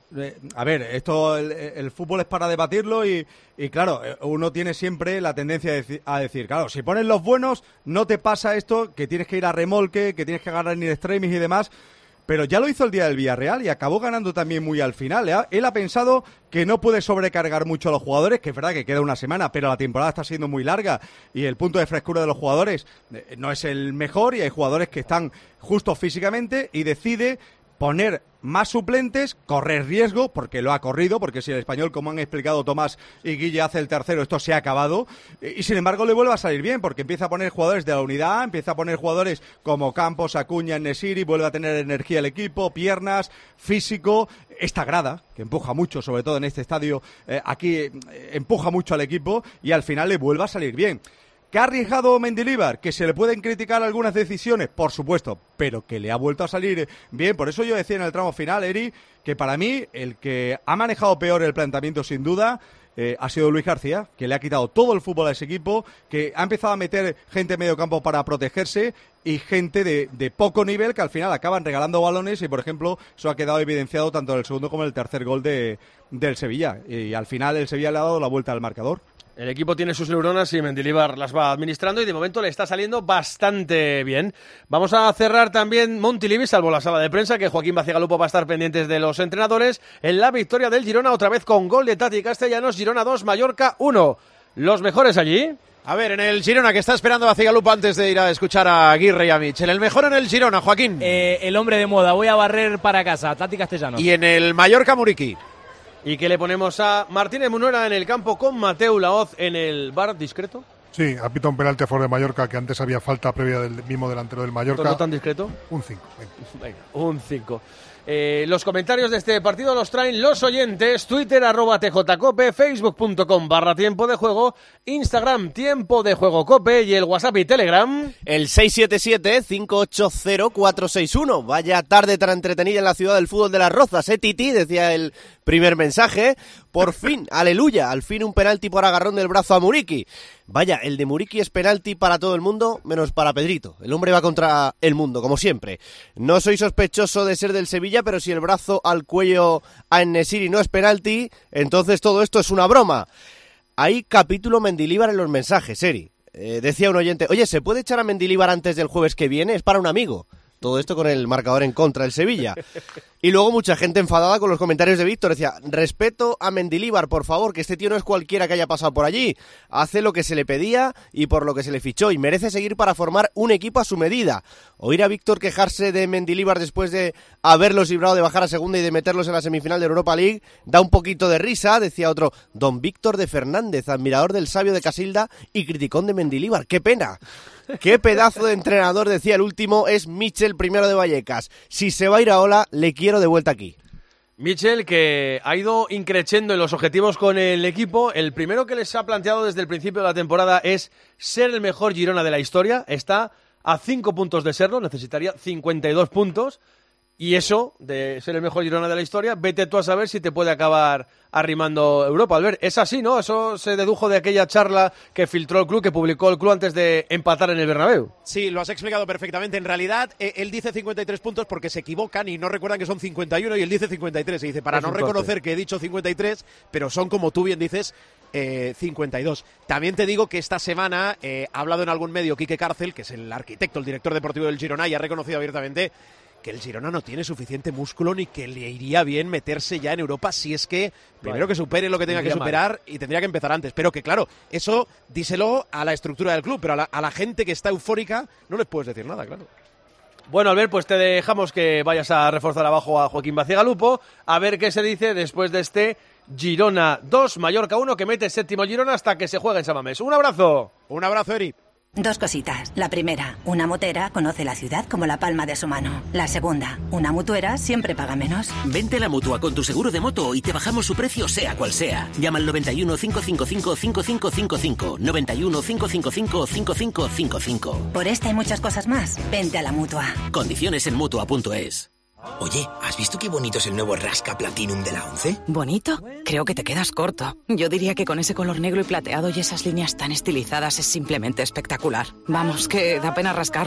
eh, a ver, esto el, el fútbol es para debatirlo y, y claro, uno tiene siempre la tendencia a decir, a decir, claro, si pones los buenos, no te pasa esto, que tienes que ir a remolque, que tienes que agarrar en extremis y demás. Pero ya lo hizo el día del Villarreal y acabó ganando también muy al final. ¿eh? Él ha pensado que no puede sobrecargar mucho a los jugadores, que es verdad que queda una semana, pero la temporada está siendo muy larga y el punto de frescura de los jugadores no es el mejor y hay jugadores que están justos físicamente y decide poner más suplentes, correr riesgo, porque lo ha corrido, porque si el Español, como han explicado Tomás y Guille, hace el tercero, esto se ha acabado, y sin embargo le vuelve a salir bien, porque empieza a poner jugadores de la unidad, empieza a poner jugadores como Campos, Acuña, Nesiri, vuelve a tener energía el equipo, piernas, físico, esta grada, que empuja mucho, sobre todo en este estadio, eh, aquí eh, empuja mucho al equipo, y al final le vuelve a salir bien. ¿Que ha arriesgado Mendilibar? ¿Que se le pueden criticar algunas decisiones? Por supuesto, pero que le ha vuelto a salir bien. Por eso yo decía en el tramo final, Eri, que para mí el que ha manejado peor el planteamiento sin duda eh, ha sido Luis García, que le ha quitado todo el fútbol a ese equipo, que ha empezado a meter gente en medio campo para protegerse y gente de, de poco nivel que al final acaban regalando balones y, por ejemplo, eso ha quedado evidenciado tanto en el segundo como en el tercer gol de, del Sevilla. Y al final el Sevilla le ha dado la vuelta al marcador. El equipo tiene sus neuronas y Mendilibar las va administrando y de momento le está saliendo bastante bien. Vamos a cerrar también Montilivi, salvo la sala de prensa, que Joaquín Bacigalupo va a estar pendientes de los entrenadores, en la victoria del Girona, otra vez con gol de Tati Castellanos, Girona dos, Mallorca uno. Los mejores allí. A ver, en el Girona, que está esperando Bacigalupo antes de ir a escuchar a Aguirre y a Michel. El mejor en el Girona, Joaquín. Eh, el hombre de moda, voy a barrer para casa, Tati Castellanos. Y en el Mallorca, Muriqui. ¿Y qué le ponemos a Martínez Munuera en el campo con Mateu Laoz en el bar discreto? Sí, ha pitado un penalti a favor de Mallorca, que antes había falta previa del mismo delantero del Mallorca. ¿No tan discreto? Un cinco. Venga, un cinco. Eh, los comentarios de este partido los traen los oyentes. Twitter, arroba tjcope, facebook.com barra tiempo de juego, Instagram, tiempo de juego cope y el WhatsApp y Telegram. El seis siete siete, cinco ocho cero, cuatro seis uno. Vaya tarde tan entretenida en la ciudad del fútbol de Las Rozas, ¿eh, Titi? Decía el primer mensaje. Por fin, aleluya, al fin un penalti por agarrón del brazo a Muriqui. Vaya, el de Muriqui es penalti para todo el mundo, menos para Pedrito. El hombre va contra el mundo, como siempre. No soy sospechoso de ser del Sevilla, pero si el brazo al cuello a En-Nesyri no es penalti, entonces todo esto es una broma. Hay capítulo Mendilibar en los mensajes, Eri. Eh, decía un oyente, oye, ¿se puede echar a Mendilibar antes del jueves que viene? Es para un amigo. Todo esto con el marcador en contra del Sevilla. Y luego mucha gente enfadada con los comentarios de Víctor. Decía, respeto a Mendilibar, por favor, que este tío no es cualquiera que haya pasado por allí. Hace lo que se le pedía y por lo que se le fichó y merece seguir para formar un equipo a su medida. Oír a Víctor quejarse de Mendilibar después de haberlos librado de bajar a segunda y de meterlos en la semifinal de Europa League da un poquito de risa, decía otro. Don Víctor de Fernández, admirador del sabio de Casilda y criticón de Mendilibar. ¡Qué pena! ¡Qué pedazo de entrenador! Decía el último, es Michel Primero de Vallecas. Si se va a ir a Ola, le quiero de vuelta aquí. Michel, que ha ido increciendo en los objetivos con el equipo. El primero que les ha planteado desde el principio de la temporada es ser el mejor Girona de la historia. Está a cinco puntos de serlo, necesitaría cincuenta y dos puntos. Y eso, de ser el mejor Girona de la historia, vete tú a saber si te puede acabar arrimando Europa. Albert, es así, ¿no? Eso se dedujo de aquella charla que filtró el club, que publicó el club antes de empatar en el Bernabéu. Sí, lo has explicado perfectamente. En realidad, eh, él dice cincuenta y tres puntos porque se equivocan y no recuerdan que son cincuenta y uno y él dice cincuenta y tres. Y dice, para no reconocer que he dicho cincuenta y tres, pero son, como tú bien dices, eh, cincuenta y dos. También te digo que esta semana eh, ha hablado en algún medio Quique Cárcel, que es el arquitecto, el director deportivo del Girona, y ha reconocido abiertamente que el Girona no tiene suficiente músculo ni que le iría bien meterse ya en Europa si es que primero vale. que supere lo que tenga que superar mal. Y tendría que empezar antes. Pero que claro, eso díselo a la estructura del club, pero a la, a la gente que está eufórica no les puedes decir nada, claro. Bueno, Albert, pues te dejamos que vayas a reforzar abajo a Joaquín Bacigalupo, a ver qué se dice después de este Girona dos, Mallorca uno, que mete séptimo Girona hasta que se juegue en San Mamés. Un abrazo. Un abrazo, Eri. Dos cositas. La primera, una motera conoce la ciudad como la palma de su mano. La segunda, una mutuera siempre paga menos. Vente a la Mutua con tu seguro de moto y te bajamos su precio sea cual sea. Llama al noventa y uno, cinco cinco cinco, cinco cinco cinco cinco. noventa y uno, cinco cinco cinco, cinco cinco cinco cinco. Por esta y muchas cosas más, vente a la Mutua. Condiciones en mutua punto es. Oye, ¿has visto qué bonito es el nuevo Rasca Platinum de la ONCE? ¿Bonito? Creo que te quedas corto. Yo diría que con ese color negro y plateado y esas líneas tan estilizadas es simplemente espectacular. Vamos, que da pena rascarlo.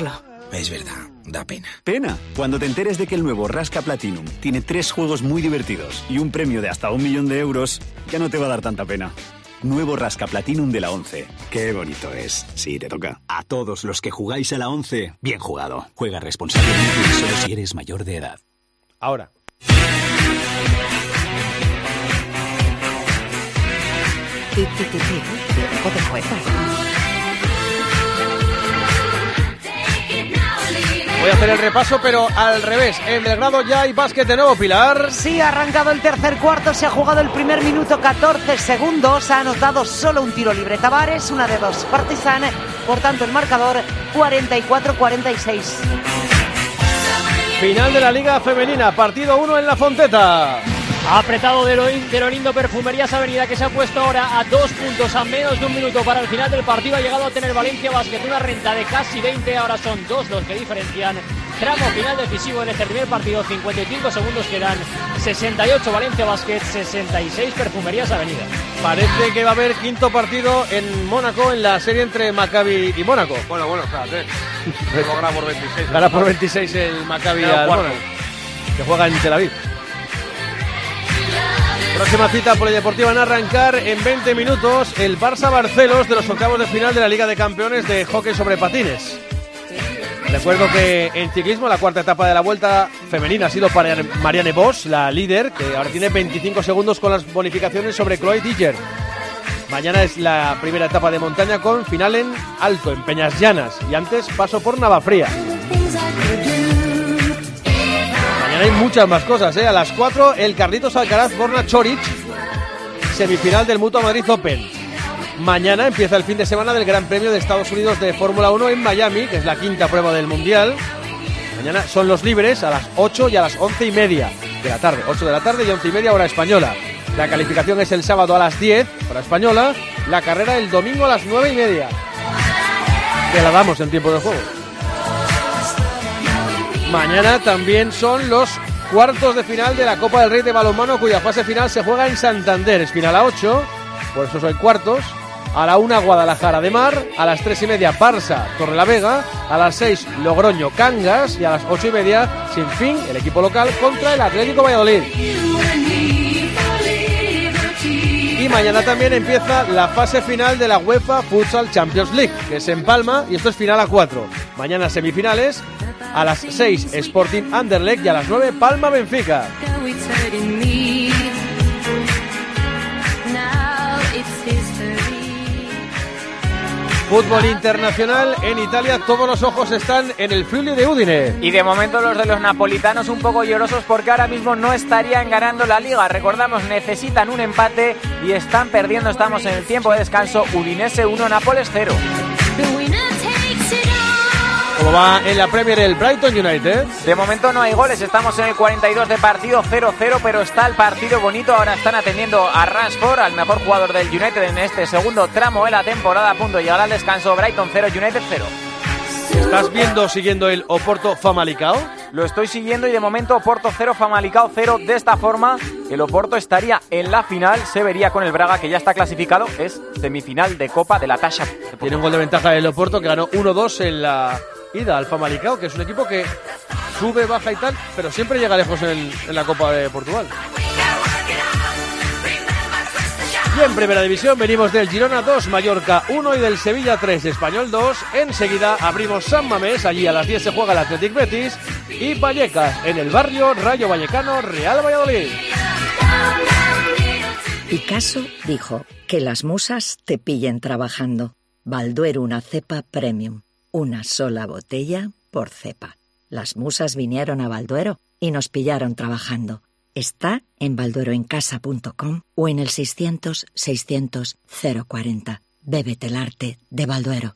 Es verdad, da pena. Pena, cuando te enteres de que el nuevo Rasca Platinum tiene tres juegos muy divertidos y un premio de hasta un millón de euros, ya no te va a dar tanta pena. Nuevo Rasca Platinum de la once. Qué bonito es. Sí, te toca. A todos los que jugáis a la once, bien jugado. Juega responsablemente y solo si eres mayor de edad. Ahora. Ti, ti, ti, ti. Tiempo de juego. Voy a hacer el repaso, pero al revés. En Belgrado ya hay básquet de nuevo, Pilar. Sí, ha arrancado el tercer cuarto, se ha jugado el primer minuto, catorce segundos. Ha anotado solo un tiro libre Tavares, una de dos Partizan. Por tanto, el marcador cuarenta y cuatro cuarenta y seis. Final de la Liga Femenina, partido uno en La Fonteta. Apretado de lo, de lo lindo Perfumerías Avenida, que se ha puesto ahora a dos puntos, a menos de un minuto para el final del partido. Ha llegado a tener Valencia Basket una renta de casi veinte, ahora son dos los que diferencian. Tramo final decisivo en este primer partido, cincuenta y cinco segundos quedan, sesenta y ocho Valencia Basket, sesenta y seis Perfumerías Avenida. Parece que va a haber quinto partido en Mónaco, en la serie entre Maccabi y Mónaco. Bueno, bueno, espérate. Gana por veintiséis. Gana por veintiséis el Maccabi al Mónaco, que juega en Tel Aviv. Próxima cita polideportiva en arrancar en veinte minutos, el Barça-Barcelos de los octavos de final de la Liga de Campeones de Hockey sobre Patines. Recuerdo que en ciclismo la cuarta etapa de la Vuelta femenina ha sido para Marianne Vos, la líder, que ahora tiene veinticinco segundos con las bonificaciones sobre Chloe Diger. Mañana es la primera etapa de montaña con final en alto, en Peñas Llanas, y antes paso por Navafría. Hay muchas más cosas, ¿eh? A las cuatro, el Carlitos Alcaraz Borna Choric, semifinal del Mutua Madrid Open. Mañana empieza el fin de semana del Gran Premio de Estados Unidos de Fórmula uno en Miami, que es la quinta prueba del Mundial. Mañana son los libres a las ocho y a las once y media de la tarde. ocho de la tarde y once y media hora española. La calificación es el sábado a las diez, hora española. La carrera el domingo a las nueve y media. Que la damos en tiempo de juego. Mañana también son los cuartos de final de la Copa del Rey de balonmano, cuya fase final se juega en Santander. Es final a ocho, por eso son cuartos. A la una, Guadalajara de Mar. A las tres y media, Barça Torrelavega. A las seis, Logroño Cangas. Y a las ocho y media, Sinfín, el equipo local, contra el Atlético Valladolid. Y mañana también empieza la fase final de la UEFA Futsal Champions League, que es en Palma, y esto es final a cuatro. Mañana semifinales, a las seis Sporting Anderlecht y a las nueve Palma Benfica. Fútbol internacional en Italia, todos los ojos están en el Friuli de Udine. Y de momento los de los napolitanos un poco llorosos porque ahora mismo no estarían ganando la Liga. Recordamos, necesitan un empate y están perdiendo. Estamos en el tiempo de descanso. Udinese uno, Nápoles cero. ¿Cómo va en la Premier el Brighton United? De momento no hay goles, estamos en el cuarenta y dos de partido, cero cero, pero está el partido bonito. Ahora están atendiendo a Rashford, al mejor jugador del United en este segundo tramo de la temporada. A punto de llegar al descanso, Brighton cero, United cero. ¿Estás viendo, siguiendo el Oporto Famalicão? Lo estoy siguiendo y de momento Oporto cero, Famalicão cero. De esta forma, el Oporto estaría en la final, se vería con el Braga, que ya está clasificado. Es semifinal de Copa de la Tasha. Tiene un gol de ventaja el Oporto, que ganó uno dos en la ida al Famalicão, que es un equipo que sube, baja y tal, pero siempre llega lejos en, en la Copa de Portugal. Y en Primera División venimos del Girona dos, Mallorca uno y del Sevilla tres, Español dos. Enseguida abrimos San Mamés, allí a las diez se juega el Athletic Betis, y Vallecas, en el barrio Rayo Vallecano, Real Valladolid. Picasso dijo que las musas te pillen trabajando. Balduero, una cepa premium. Una sola botella por cepa. Las musas vinieron a Balduero y nos pillaron trabajando. Está en baldueroencasa punto com o en el seiscientos, seiscientos, cero cuarenta. Bébete el arte de Balduero.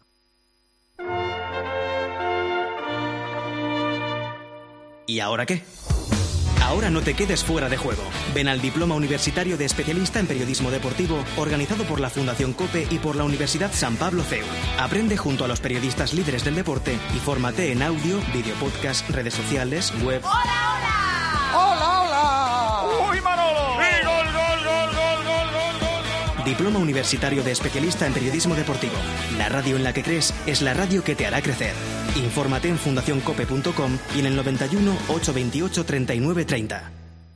¿Y ahora qué? Ahora no te quedes fuera de juego. Ven al Diploma Universitario de Especialista en Periodismo Deportivo, organizado por la Fundación COPE y por la Universidad San Pablo C E U. Aprende junto a los periodistas líderes del deporte y fórmate en audio, video podcast, redes sociales, web. ¡Hola, hola! ¡Hola, hola! ¡Uy, Manolo! ¡Sí, gol, gol, gol, gol, gol, gol, gol! Diploma Universitario de Especialista en Periodismo Deportivo. La radio en la que crees es la radio que te hará crecer. Infórmate en fundación cope punto com y en el noventa y uno, ochocientos veintiocho, treinta y nueve treinta.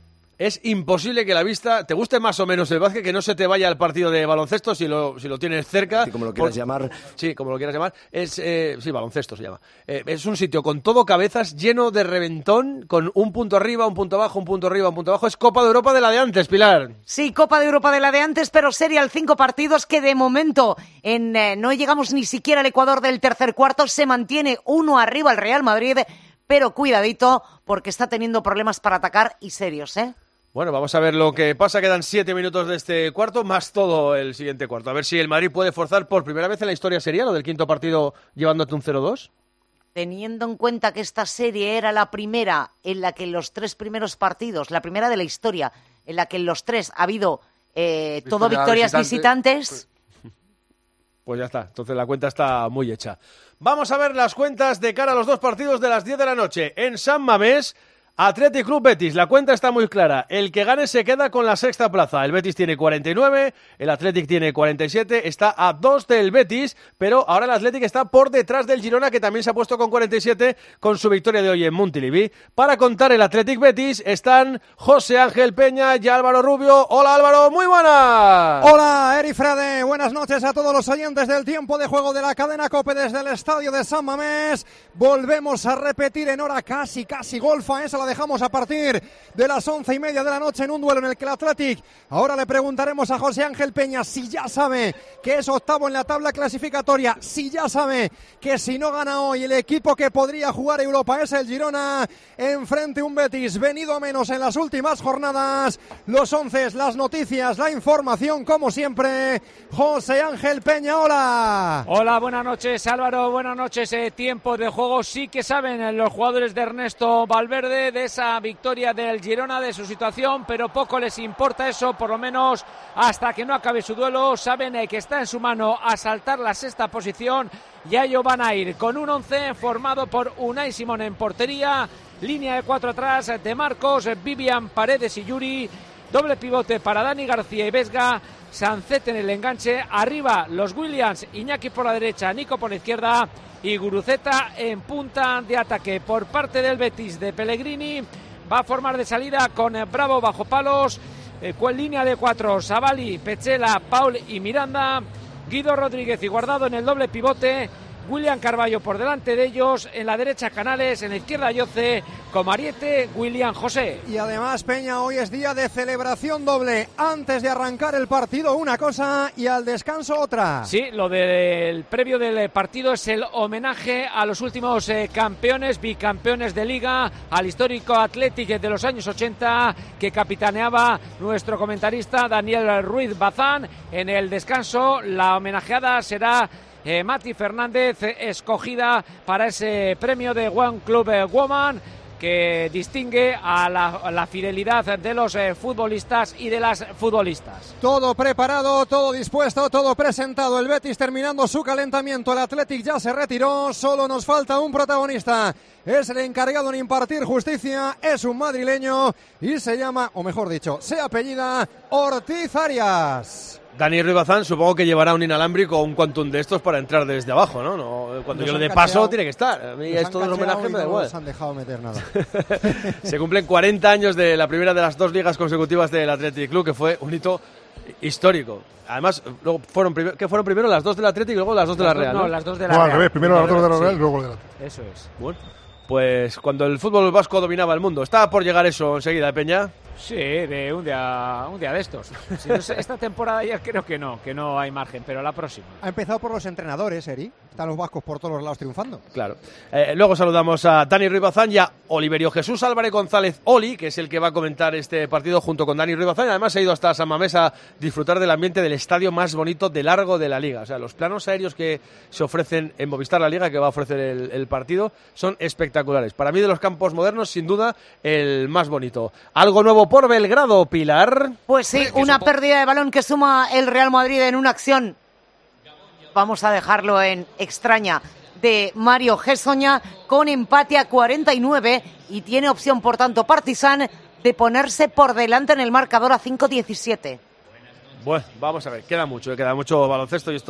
Es imposible que la vista te guste más o menos el básquet, que no se te vaya al partido de baloncesto si lo, si lo tienes cerca. Sí, como lo quieras Por, llamar. Sí, como lo quieras llamar. Es, eh, sí, baloncesto se llama. Eh, es un sitio con todo cabezas, lleno de reventón, con un punto arriba, un punto abajo, un punto arriba, un punto abajo. Es Copa de Europa de la de antes, Pilar. Sí, Copa de Europa de la de antes, pero serial, cinco partidos que de momento en, eh, no llegamos ni siquiera al Ecuador del tercer cuarto. Se mantiene uno arriba el Real Madrid, pero cuidadito porque está teniendo problemas para atacar y serios, ¿eh? Bueno, vamos a ver lo que pasa. Quedan siete minutos de este cuarto, más todo el siguiente cuarto. A ver si el Madrid puede forzar por primera vez en la historia serial lo del quinto partido llevándote un cero dos. Teniendo en cuenta que esta serie era la primera en la que en los tres primeros partidos, la primera de la historia, en la que en los tres ha habido eh, todo victorias visitante, visitantes. Pues, pues ya está, entonces la cuenta está muy hecha. Vamos a ver las cuentas de cara a los dos partidos de las diez de la noche. En San Mamés, Athletic Club Betis, la cuenta está muy clara. El que gane se queda con la sexta plaza. El Betis tiene cuarenta y nueve, el Athletic tiene cuarenta y siete, está a dos del Betis, pero ahora el Athletic está por detrás del Girona, que también se ha puesto con cuarenta y siete con su victoria de hoy en Montilivi. Para contar el Athletic Betis están José Ángel Peña y Álvaro Rubio. Hola Álvaro, muy buenas. Hola Eri Frade, buenas noches a todos los oyentes del tiempo de juego de la cadena COPE desde el estadio de San Mamés. Volvemos a repetir en hora casi, casi golfa, esa la dejamos a partir de las once y media de la noche en un duelo en el que el Athletic, ahora le preguntaremos a José Ángel Peña si ya sabe que es octavo en la tabla clasificatoria, si ya sabe que si no gana hoy el equipo que podría jugar Europa es el Girona, enfrente un Betis venido a menos en las últimas jornadas. Los once, las noticias, la información como siempre. José Ángel Peña, hola. Hola, buenas noches Álvaro, buenas noches. Eh, tiempo de juego, sí que saben los jugadores de Ernesto Valverde de esa victoria del Girona, de su situación, pero poco les importa eso, por lo menos hasta que no acabe su duelo. Saben eh, que está en su mano asaltar la sexta posición y a ello van a ir con un once formado por Unai Simón en portería, línea de cuatro atrás de Marcos, Vivian, Paredes y Yuri, doble pivote para Dani García y Vesga, Sancet en el enganche, arriba los Williams, Iñaki por la derecha, Nico por la izquierda y Guruceta en punta de ataque. Por parte del Betis de Pellegrini va a formar de salida con Bravo bajo palos, eh, con línea de cuatro, Savali, Pechela, Paul y Miranda, Guido Rodríguez y Guardado en el doble pivote, William Carballo por delante de ellos, en la derecha Canales, en la izquierda Yoce, Comariete, William José. Y además, Peña, hoy es día de celebración doble. Antes de arrancar el partido una cosa y al descanso otra. Sí, lo del previo del partido es el homenaje a los últimos eh, campeones, bicampeones de Liga, al histórico Athletic de los años ochenta que capitaneaba nuestro comentarista Daniel Ruiz Bazán. En el descanso la homenajeada será Eh, Mati Fernández, eh, escogida para ese premio de One Club eh, Woman, que distingue a la, a la fidelidad de los eh, futbolistas y de las futbolistas. Todo preparado, todo dispuesto, todo presentado. El Betis terminando su calentamiento. El Athletic ya se retiró. Solo nos falta un protagonista. Es el encargado en impartir justicia. Es un madrileño y se llama, o mejor dicho, se apellida Ortiz Arias. Dani Ruiz Bazán supongo que llevará un inalámbrico o un quantum de estos para entrar desde abajo, ¿no? no cuando nos yo le dé paso tiene que estar. A mí esto del homenaje me da igual. No nos han dejado meter nada. Se cumplen cuarenta años de la primera de las dos ligas consecutivas del Athletic Club, que fue un hito histórico. Además, luego fueron primero, ¿qué fueron primero? Las dos del Athletic y luego las dos de la Real. No, ¿no? las dos de la no, Real. al revés, primero las dos de la Real y luego el del Athletic. Eso es. Bueno, pues cuando el fútbol vasco dominaba el mundo. Está por llegar eso enseguida, Peña. Sí, de un día, un día de estos. Si no sé, esta temporada ya creo que no, que no hay margen, pero la próxima. Ha empezado por los entrenadores, Eri. Están los vascos por todos los lados triunfando. Claro. Eh, luego saludamos a Dani Ruiz Bazán y a Oliverio Jesús Álvarez González Oli, que es el que va a comentar este partido junto con Dani Ruiz Bazán. Y además ha ido hasta San Mamés a disfrutar del ambiente del estadio más bonito de largo de la Liga. O sea, los planos aéreos que se ofrecen en Movistar La Liga, que va a ofrecer el, el partido, son espectaculares. Para mí, de los campos modernos, sin duda, el más bonito. Algo nuevo por Belgrado, Pilar. Pues sí, una pérdida de balón que suma el Real Madrid en una acción, vamos a dejarlo en extraña, de Mario Gessoña, con empate a cuarenta y nueve y tiene opción, por tanto, Partizan de ponerse por delante en el marcador a cinco diecisiete. Bueno, vamos a ver, queda mucho, queda mucho baloncesto y esto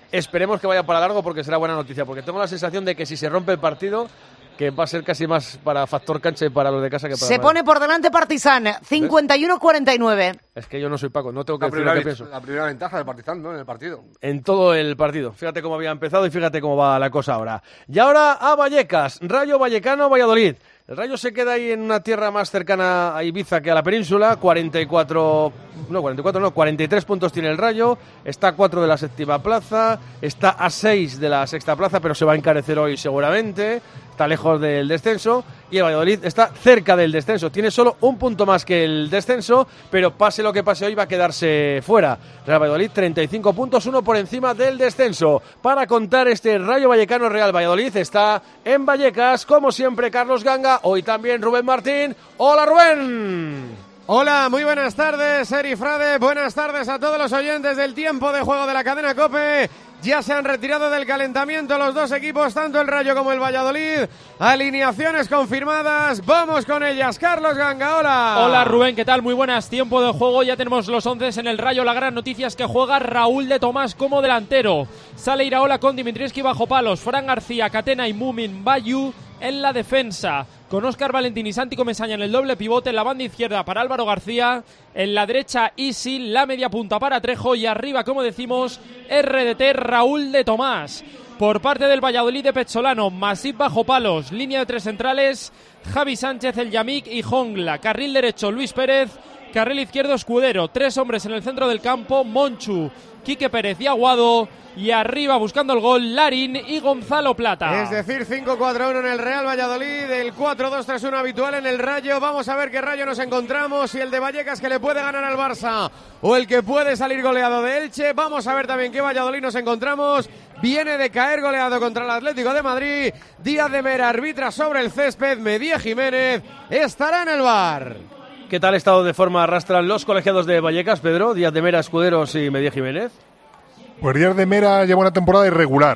esperemos que vaya para largo porque será buena noticia, porque tengo la sensación de que si se rompe el partido, que va a ser casi más para factor cancha y para los de casa que para... Se pone por delante Partizan, cincuenta y uno cuarenta y nueve. Es que yo no soy Paco, no tengo que La decir lo que primera, pienso. la primera ventaja del Partizan, ¿no? En el partido. En todo el partido. Fíjate cómo había empezado y fíjate cómo va la cosa ahora. Y ahora a Vallecas, Rayo Vallecano, Valladolid. El Rayo se queda ahí en una tierra más cercana a Ibiza que a la península, cuarenta y cuatro, no, cuarenta y cuatro no, cuarenta y tres puntos tiene el Rayo, está a cuatro de la séptima plaza, está a seis de la sexta plaza, pero se va a encarecer hoy seguramente, está lejos del descenso, y el Valladolid está cerca del descenso, tiene solo un punto más que el descenso, pero pase lo que pase hoy va a quedarse fuera. Real Valladolid treinta y cinco puntos, uno por encima del descenso. Para contar este Rayo Vallecano Real Valladolid está en Vallecas, como siempre, Carlos Ganga, hoy también Rubén Martín. ¡Hola, Rubén! Hola, muy buenas tardes, Eri Frade. Buenas tardes a todos los oyentes del tiempo de juego de la cadena COPE. Ya se han retirado del calentamiento los dos equipos, tanto el Rayo como el Valladolid. Alineaciones confirmadas, vamos con ellas. Carlos Ganga, hola. Hola Rubén, ¿qué tal? Muy buenas, tiempo de juego, ya tenemos los once en el Rayo. La gran noticia es que juega Raúl de Tomás como delantero. Sale Iraola con Dimitrievski bajo palos, Fran García, Catena y Mumin Bayu en la defensa, con Óscar Valentín y Santi Comesaña en el doble pivote, en la banda izquierda para Álvaro García, en la derecha Isi, la media punta para Trejo y arriba, como decimos, R D T Raúl de Tomás. Por parte del Valladolid de Pezzolano, Masip bajo palos, línea de tres centrales, Javi Sánchez, El Yamik y Jongla, carril derecho Luis Pérez, carril izquierdo Escudero, tres hombres en el centro del campo, Monchu, Quique Pérez y Aguado, y arriba buscando el gol Larín y Gonzalo Plata. Es decir, cinco cuatro uno en el Real Valladolid, el cuatro dos tres uno habitual en el Rayo. Vamos a ver qué Rayo nos encontramos, y el de Vallecas que le puede ganar al Barça o el que puede salir goleado de Elche. Vamos a ver también qué Valladolid nos encontramos. Viene de caer goleado contra el Atlético de Madrid. Díaz de Mera arbitra sobre el césped, Medía Jiménez estará en el V A R. ¿Qué tal estado de forma arrastran los colegiados de Vallecas, Pedro? Díaz de Mera, Escuderos y Medía Jiménez. Pues Díaz de Mera lleva una temporada irregular.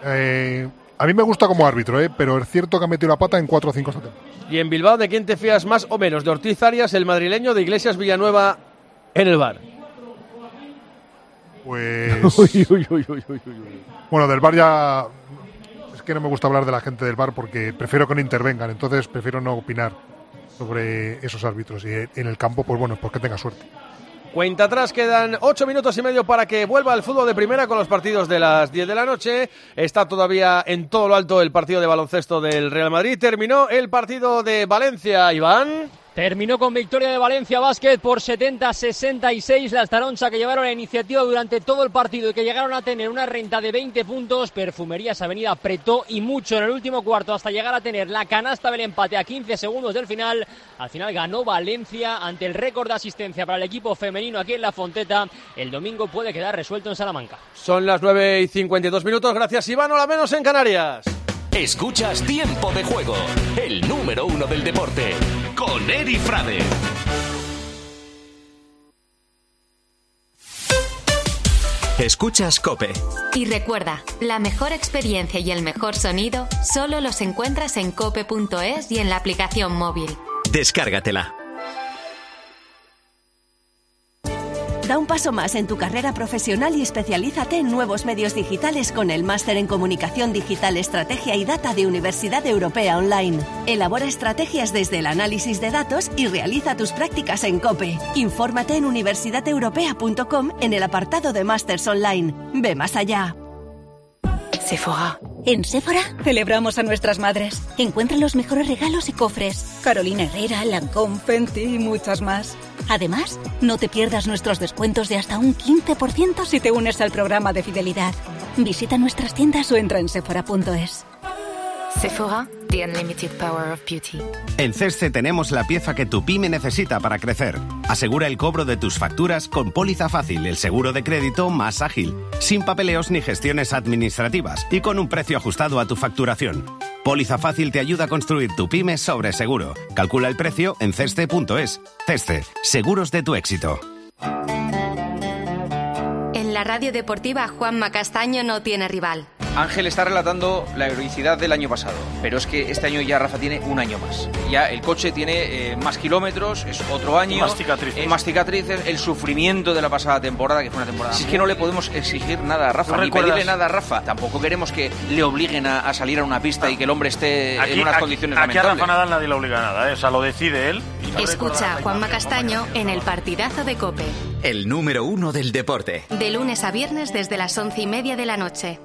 Eh, a mí me gusta como árbitro, eh, pero es cierto que ha metido la pata en cuatro o cinco esta temporada. ¿Y en Bilbao de quién te fías más o menos? ¿De Ortiz Arias, el madrileño, de Iglesias Villanueva en el V A R? Pues... uy, uy, uy, uy, uy, uy. Bueno, del V A R ya... Es que no me gusta hablar de la gente del V A R porque prefiero que no intervengan, entonces prefiero no opinar sobre esos árbitros. Y en el campo, pues bueno, pues que tenga suerte. Cuenta atrás, quedan ocho minutos y medio para que vuelva el fútbol de primera con los partidos de las diez de la noche. Está todavía en todo lo alto el partido de baloncesto del Real Madrid. Terminó el partido de Valencia, Iván. Terminó con victoria de Valencia Basket por setenta a sesenta y seis. Las Taroncha, que llevaron la iniciativa durante todo el partido y que llegaron a tener una renta de veinte puntos. Perfumerías Avenida apretó y mucho en el último cuarto hasta llegar a tener la canasta del empate a quince segundos del final. Al final ganó Valencia ante el récord de asistencia para el equipo femenino aquí en La Fonteta. El domingo puede quedar resuelto en Salamanca. Son las nueve y cincuenta y dos minutos. Gracias, Iván. Hola menos en Canarias. Escuchas Tiempo de Juego, el número uno del deporte, con Eri Frade. Escuchas COPE. Y recuerda, la mejor experiencia y el mejor sonido solo los encuentras en cope punto es y en la aplicación móvil. Descárgatela. Da un paso más en tu carrera profesional y especialízate en nuevos medios digitales con el Máster en Comunicación Digital, Estrategia y Data de Universidad Europea Online. Elabora estrategias desde el análisis de datos y realiza tus prácticas en COPE. Infórmate en universidad europea punto com en el apartado de Másters Online. Ve más allá. Sephora. En Sephora celebramos a nuestras madres. Encuentra los mejores regalos y cofres. Carolina Herrera, Lancôme, Fenty y muchas más. Además, no te pierdas nuestros descuentos de hasta un quince por ciento si te unes al programa de fidelidad. Visita nuestras tiendas o entra en sephora punto es. Sephora, the unlimited power of beauty. En Cesce tenemos la pieza que tu pyme necesita para crecer. Asegura el cobro de tus facturas con Póliza Fácil, el seguro de crédito más ágil, sin papeleos ni gestiones administrativas y con un precio ajustado a tu facturación. Póliza Fácil te ayuda a construir tu pyme sobre seguro. Calcula el precio en cesce punto es. Cesce, seguros de tu éxito. En la radio deportiva, Juanma Castaño no tiene rival. Ángel está relatando la heroicidad del año pasado, pero es que este año ya Rafa tiene un año más. Ya el coche tiene eh, más kilómetros, es otro año. Más cicatrices. Eh, más cicatrices, el sufrimiento de la pasada temporada, que fue una temporada... Si es que no le podemos exigir nada a Rafa, ni recuerdas? pedirle nada a Rafa. Tampoco queremos que le obliguen a, a salir a una pista y que el hombre esté Aquí, en unas aquí, condiciones aquí lamentables. a Rafa Nadal nadie le obliga a nada, ¿eh? O sea, lo decide él. Y Escucha a Juanma Castaño en el partidazo de COPE. El número uno del deporte. De lunes a viernes desde las once y media de la noche.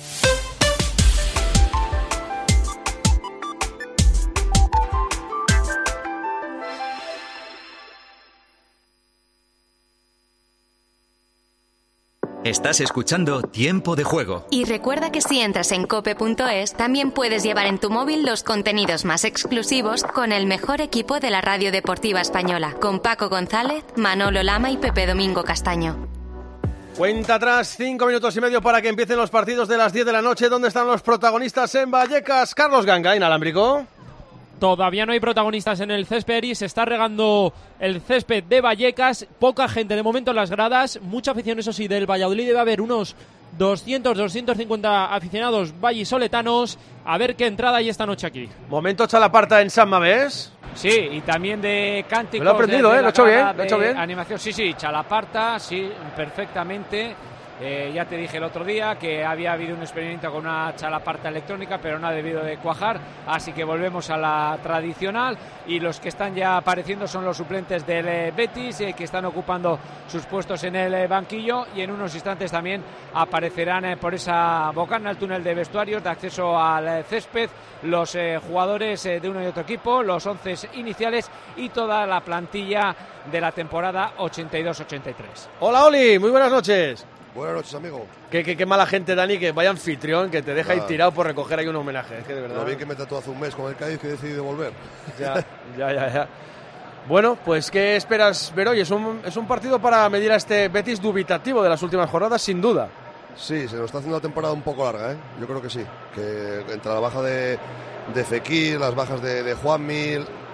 Estás escuchando Tiempo de Juego. Y recuerda que si entras en cope punto es, también puedes llevar en tu móvil los contenidos más exclusivos con el mejor equipo de la radio deportiva española, con Paco González, Manolo Lama y Pepe Domingo Castaño. Cuenta atrás, cinco minutos y medio para que empiecen los partidos de las diez de la noche. ¿Dónde están los protagonistas en Vallecas? Carlos Ganga, inalámbrico. Todavía no hay protagonistas en el césped y se está regando el césped de Vallecas. Poca gente de momento en las gradas. Mucha afición, eso sí, del Valladolid. Debe haber unos doscientos, doscientos cincuenta aficionados vallisoletanos. A ver qué entrada hay esta noche aquí. Momento Chalaparta en San Mamés. Sí, y también de cánticos. Me lo he aprendido, de, de ¿eh? Lo he hecho bien, lo he hecho bien. Animación, sí, sí, Chalaparta, sí, perfectamente. Eh, ya te dije el otro día que había habido un experimento con una chalaparta electrónica, pero no ha debido de cuajar, así que volvemos a la tradicional. Y los que están ya apareciendo son los suplentes del eh, Betis, eh, que están ocupando sus puestos en el eh, banquillo, y en unos instantes también aparecerán eh, por esa bocana, el túnel de vestuarios de acceso al eh, césped, los eh, jugadores eh, de uno y otro equipo, los once iniciales y toda la plantilla de la temporada ochenta y dos ochenta y tres. Hola Oli, muy buenas noches. Buenas noches, amigo. Qué, qué, qué mala gente, Dani, que vaya anfitrión, que te deja Claro. ahí tirado por recoger ahí un homenaje. Es que de verdad. Lo bien que me trató hace un mes con el Cádiz, que he decidido volver. Ya, ya, ya, ya. Bueno, pues ¿qué esperas ver hoy? Es un, es un partido para medir a este Betis dubitativo de las últimas jornadas, sin duda. Sí, se nos está haciendo una temporada un poco larga, ¿eh? Yo creo que sí. Que entre la baja de, de Fekir, las bajas de, de Juanmi,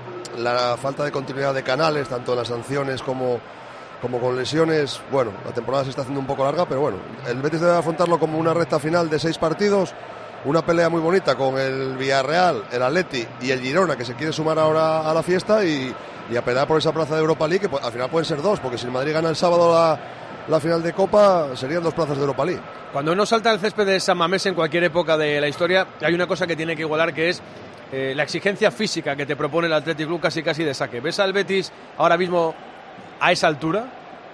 la falta de continuidad de Canales, tanto en las sanciones como... como con lesiones, bueno, la temporada se está haciendo un poco larga, pero bueno, el Betis debe afrontarlo como una recta final de seis partidos, una pelea muy bonita con el Villarreal, el Atleti y el Girona, que se quiere sumar ahora a la fiesta y, y a pelear por esa plaza de Europa League, que pues, al final pueden ser dos, porque si el Madrid gana el sábado la, la final de Copa, serían dos plazas de Europa League. Cuando uno salta el césped de San Mamés en cualquier época de la historia, hay una cosa que tiene que igualar, que es eh, la exigencia física que te propone el Athletic Club casi casi de saque. ¿Ves al Betis ahora mismo a esa altura?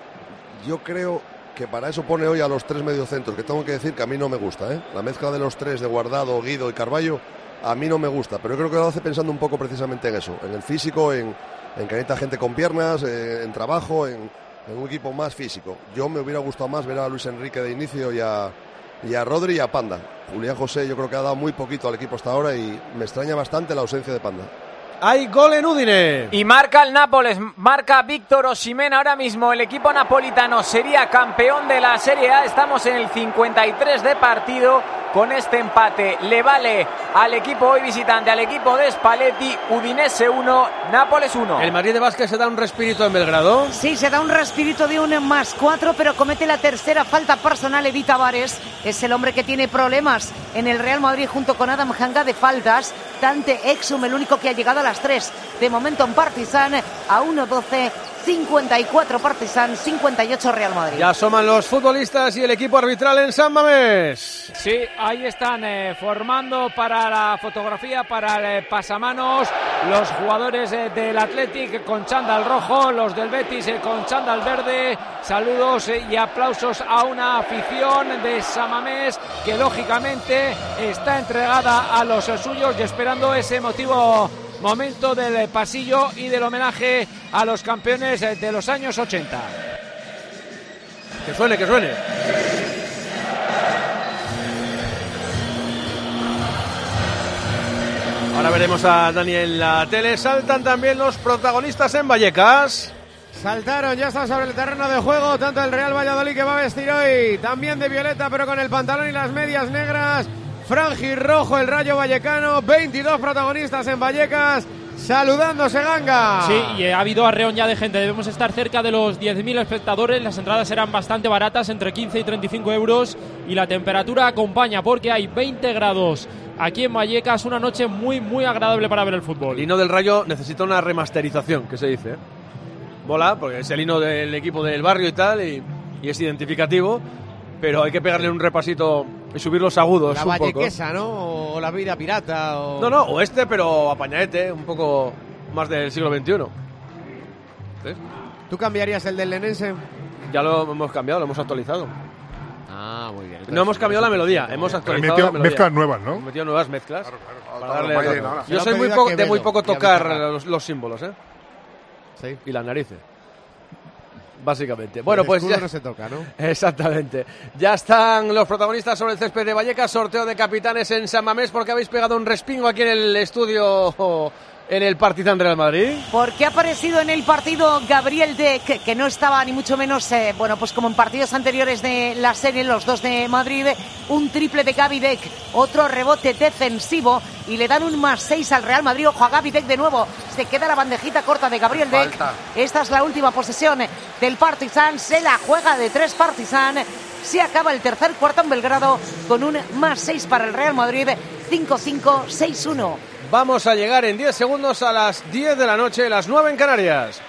Yo creo que para eso pone hoy a los tres mediocentros, que tengo que decir que a mí no me gusta, ¿eh? La mezcla de los tres, de Guardado, Guido y Carballo, a mí no me gusta, pero yo creo que lo hace pensando un poco precisamente en eso, en el físico, en, en que necesita gente con piernas, eh, en trabajo, en, en un equipo más físico. Yo me hubiera gustado más ver a Luis Enrique de inicio y a, y a Rodri y a Panda. Julián José yo creo que ha dado muy poquito al equipo hasta ahora y me extraña bastante la ausencia de Panda. Hay gol en Udine. Y marca el Nápoles, marca Víctor Osimhen. Ahora mismo el equipo napolitano sería campeón de la Serie A. Estamos en el cincuenta y tres de partido. Con este empate le vale al equipo hoy visitante, al equipo de Spalletti. Udinese uno, Nápoles uno. ¿El Madrid de Vázquez se da un respirito en Belgrado? Sí, se da un respirito de un más cuatro, pero comete la tercera falta personal. Edi Tavares es el hombre que tiene problemas en el Real Madrid junto con Adam Hanga de faltas. Dante Exum, el único que ha llegado a las tres. De momento en Partizan, a uno doce, cincuenta y cuatro Partizan, cincuenta y ocho Real Madrid. Ya asoman los futbolistas y el equipo arbitral en San Mamés. Sí, ahí están eh, formando para la fotografía, para el eh, pasamanos, los jugadores eh, del Athletic con chándal rojo, los del Betis eh, con chándal verde. Saludos eh, y aplausos a una afición de San Mamés que lógicamente está entregada a los eh, suyos y esperando ese emotivo momento del pasillo y del homenaje a los campeones eh, de los años ochenta. Que suene, que suene. Ahora veremos a Dani en la tele. Saltan también los protagonistas en Vallecas. Saltaron, ya está sobre el terreno de juego, tanto el Real Valladolid, que va a vestir hoy también de violeta, pero con el pantalón y las medias negras. Franji rojo, el Rayo Vallecano. veintidós protagonistas en Vallecas. saludándose Ganga. Sí, y ha habido arreón ya de gente. Debemos estar cerca de los diez mil espectadores. Las entradas eran bastante baratas, entre quince y treinta y cinco euros. Y la temperatura acompaña porque hay veinte grados aquí en Vallecas. Una noche muy, muy agradable para ver el fútbol. El hino del Rayo necesita una remasterización, que se dice, ¿eh? Mola, porque es el hino del equipo del barrio y tal, y, y es identificativo. Pero hay que pegarle un repasito y subir los agudos la un poco. La vallequesa, ¿no? O la vida pirata. O... No, no, o este, pero apañadete, un poco más del siglo veintiuno. ¿Sí? ¿Tú cambiarías el del Lenense? Ya lo hemos cambiado, lo hemos actualizado. Ah, muy bien. Entonces, no hemos cambiado la melodía, hemos actualizado metido la melodía. mezclas nuevas, ¿no? Hemos metido nuevas mezclas. Claro, claro. Para darle Biden, a... ahora. Yo soy muy poco, de muy poco tocar los, los símbolos, ¿eh? Sí. Y las narices. Básicamente. Bueno, pues ya no se toca, ¿no? Exactamente. Ya están los protagonistas sobre el césped de Vallecas. Sorteo de capitanes en San Mamés, porque habéis pegado un respingo aquí en el estudio en el Partizan Real Madrid. Porque ha aparecido en el partido Gabriel Deck, que no estaba ni mucho menos, eh, bueno, pues como en partidos anteriores de la serie, los dos de Madrid, un triple de Gaby Deck, otro rebote defensivo y le dan un más seis al Real Madrid. Ojo a Gaby Deck de nuevo, se queda la bandejita corta de Gabriel Deck. Esta es la última posesión del Partizan, se la juega de tres Partizan. Se acaba el tercer cuarto en Belgrado con un más seis para el Real Madrid, cinco cinco, seis uno. Vamos a llegar en diez segundos a las diez de la noche, las nueve en Canarias.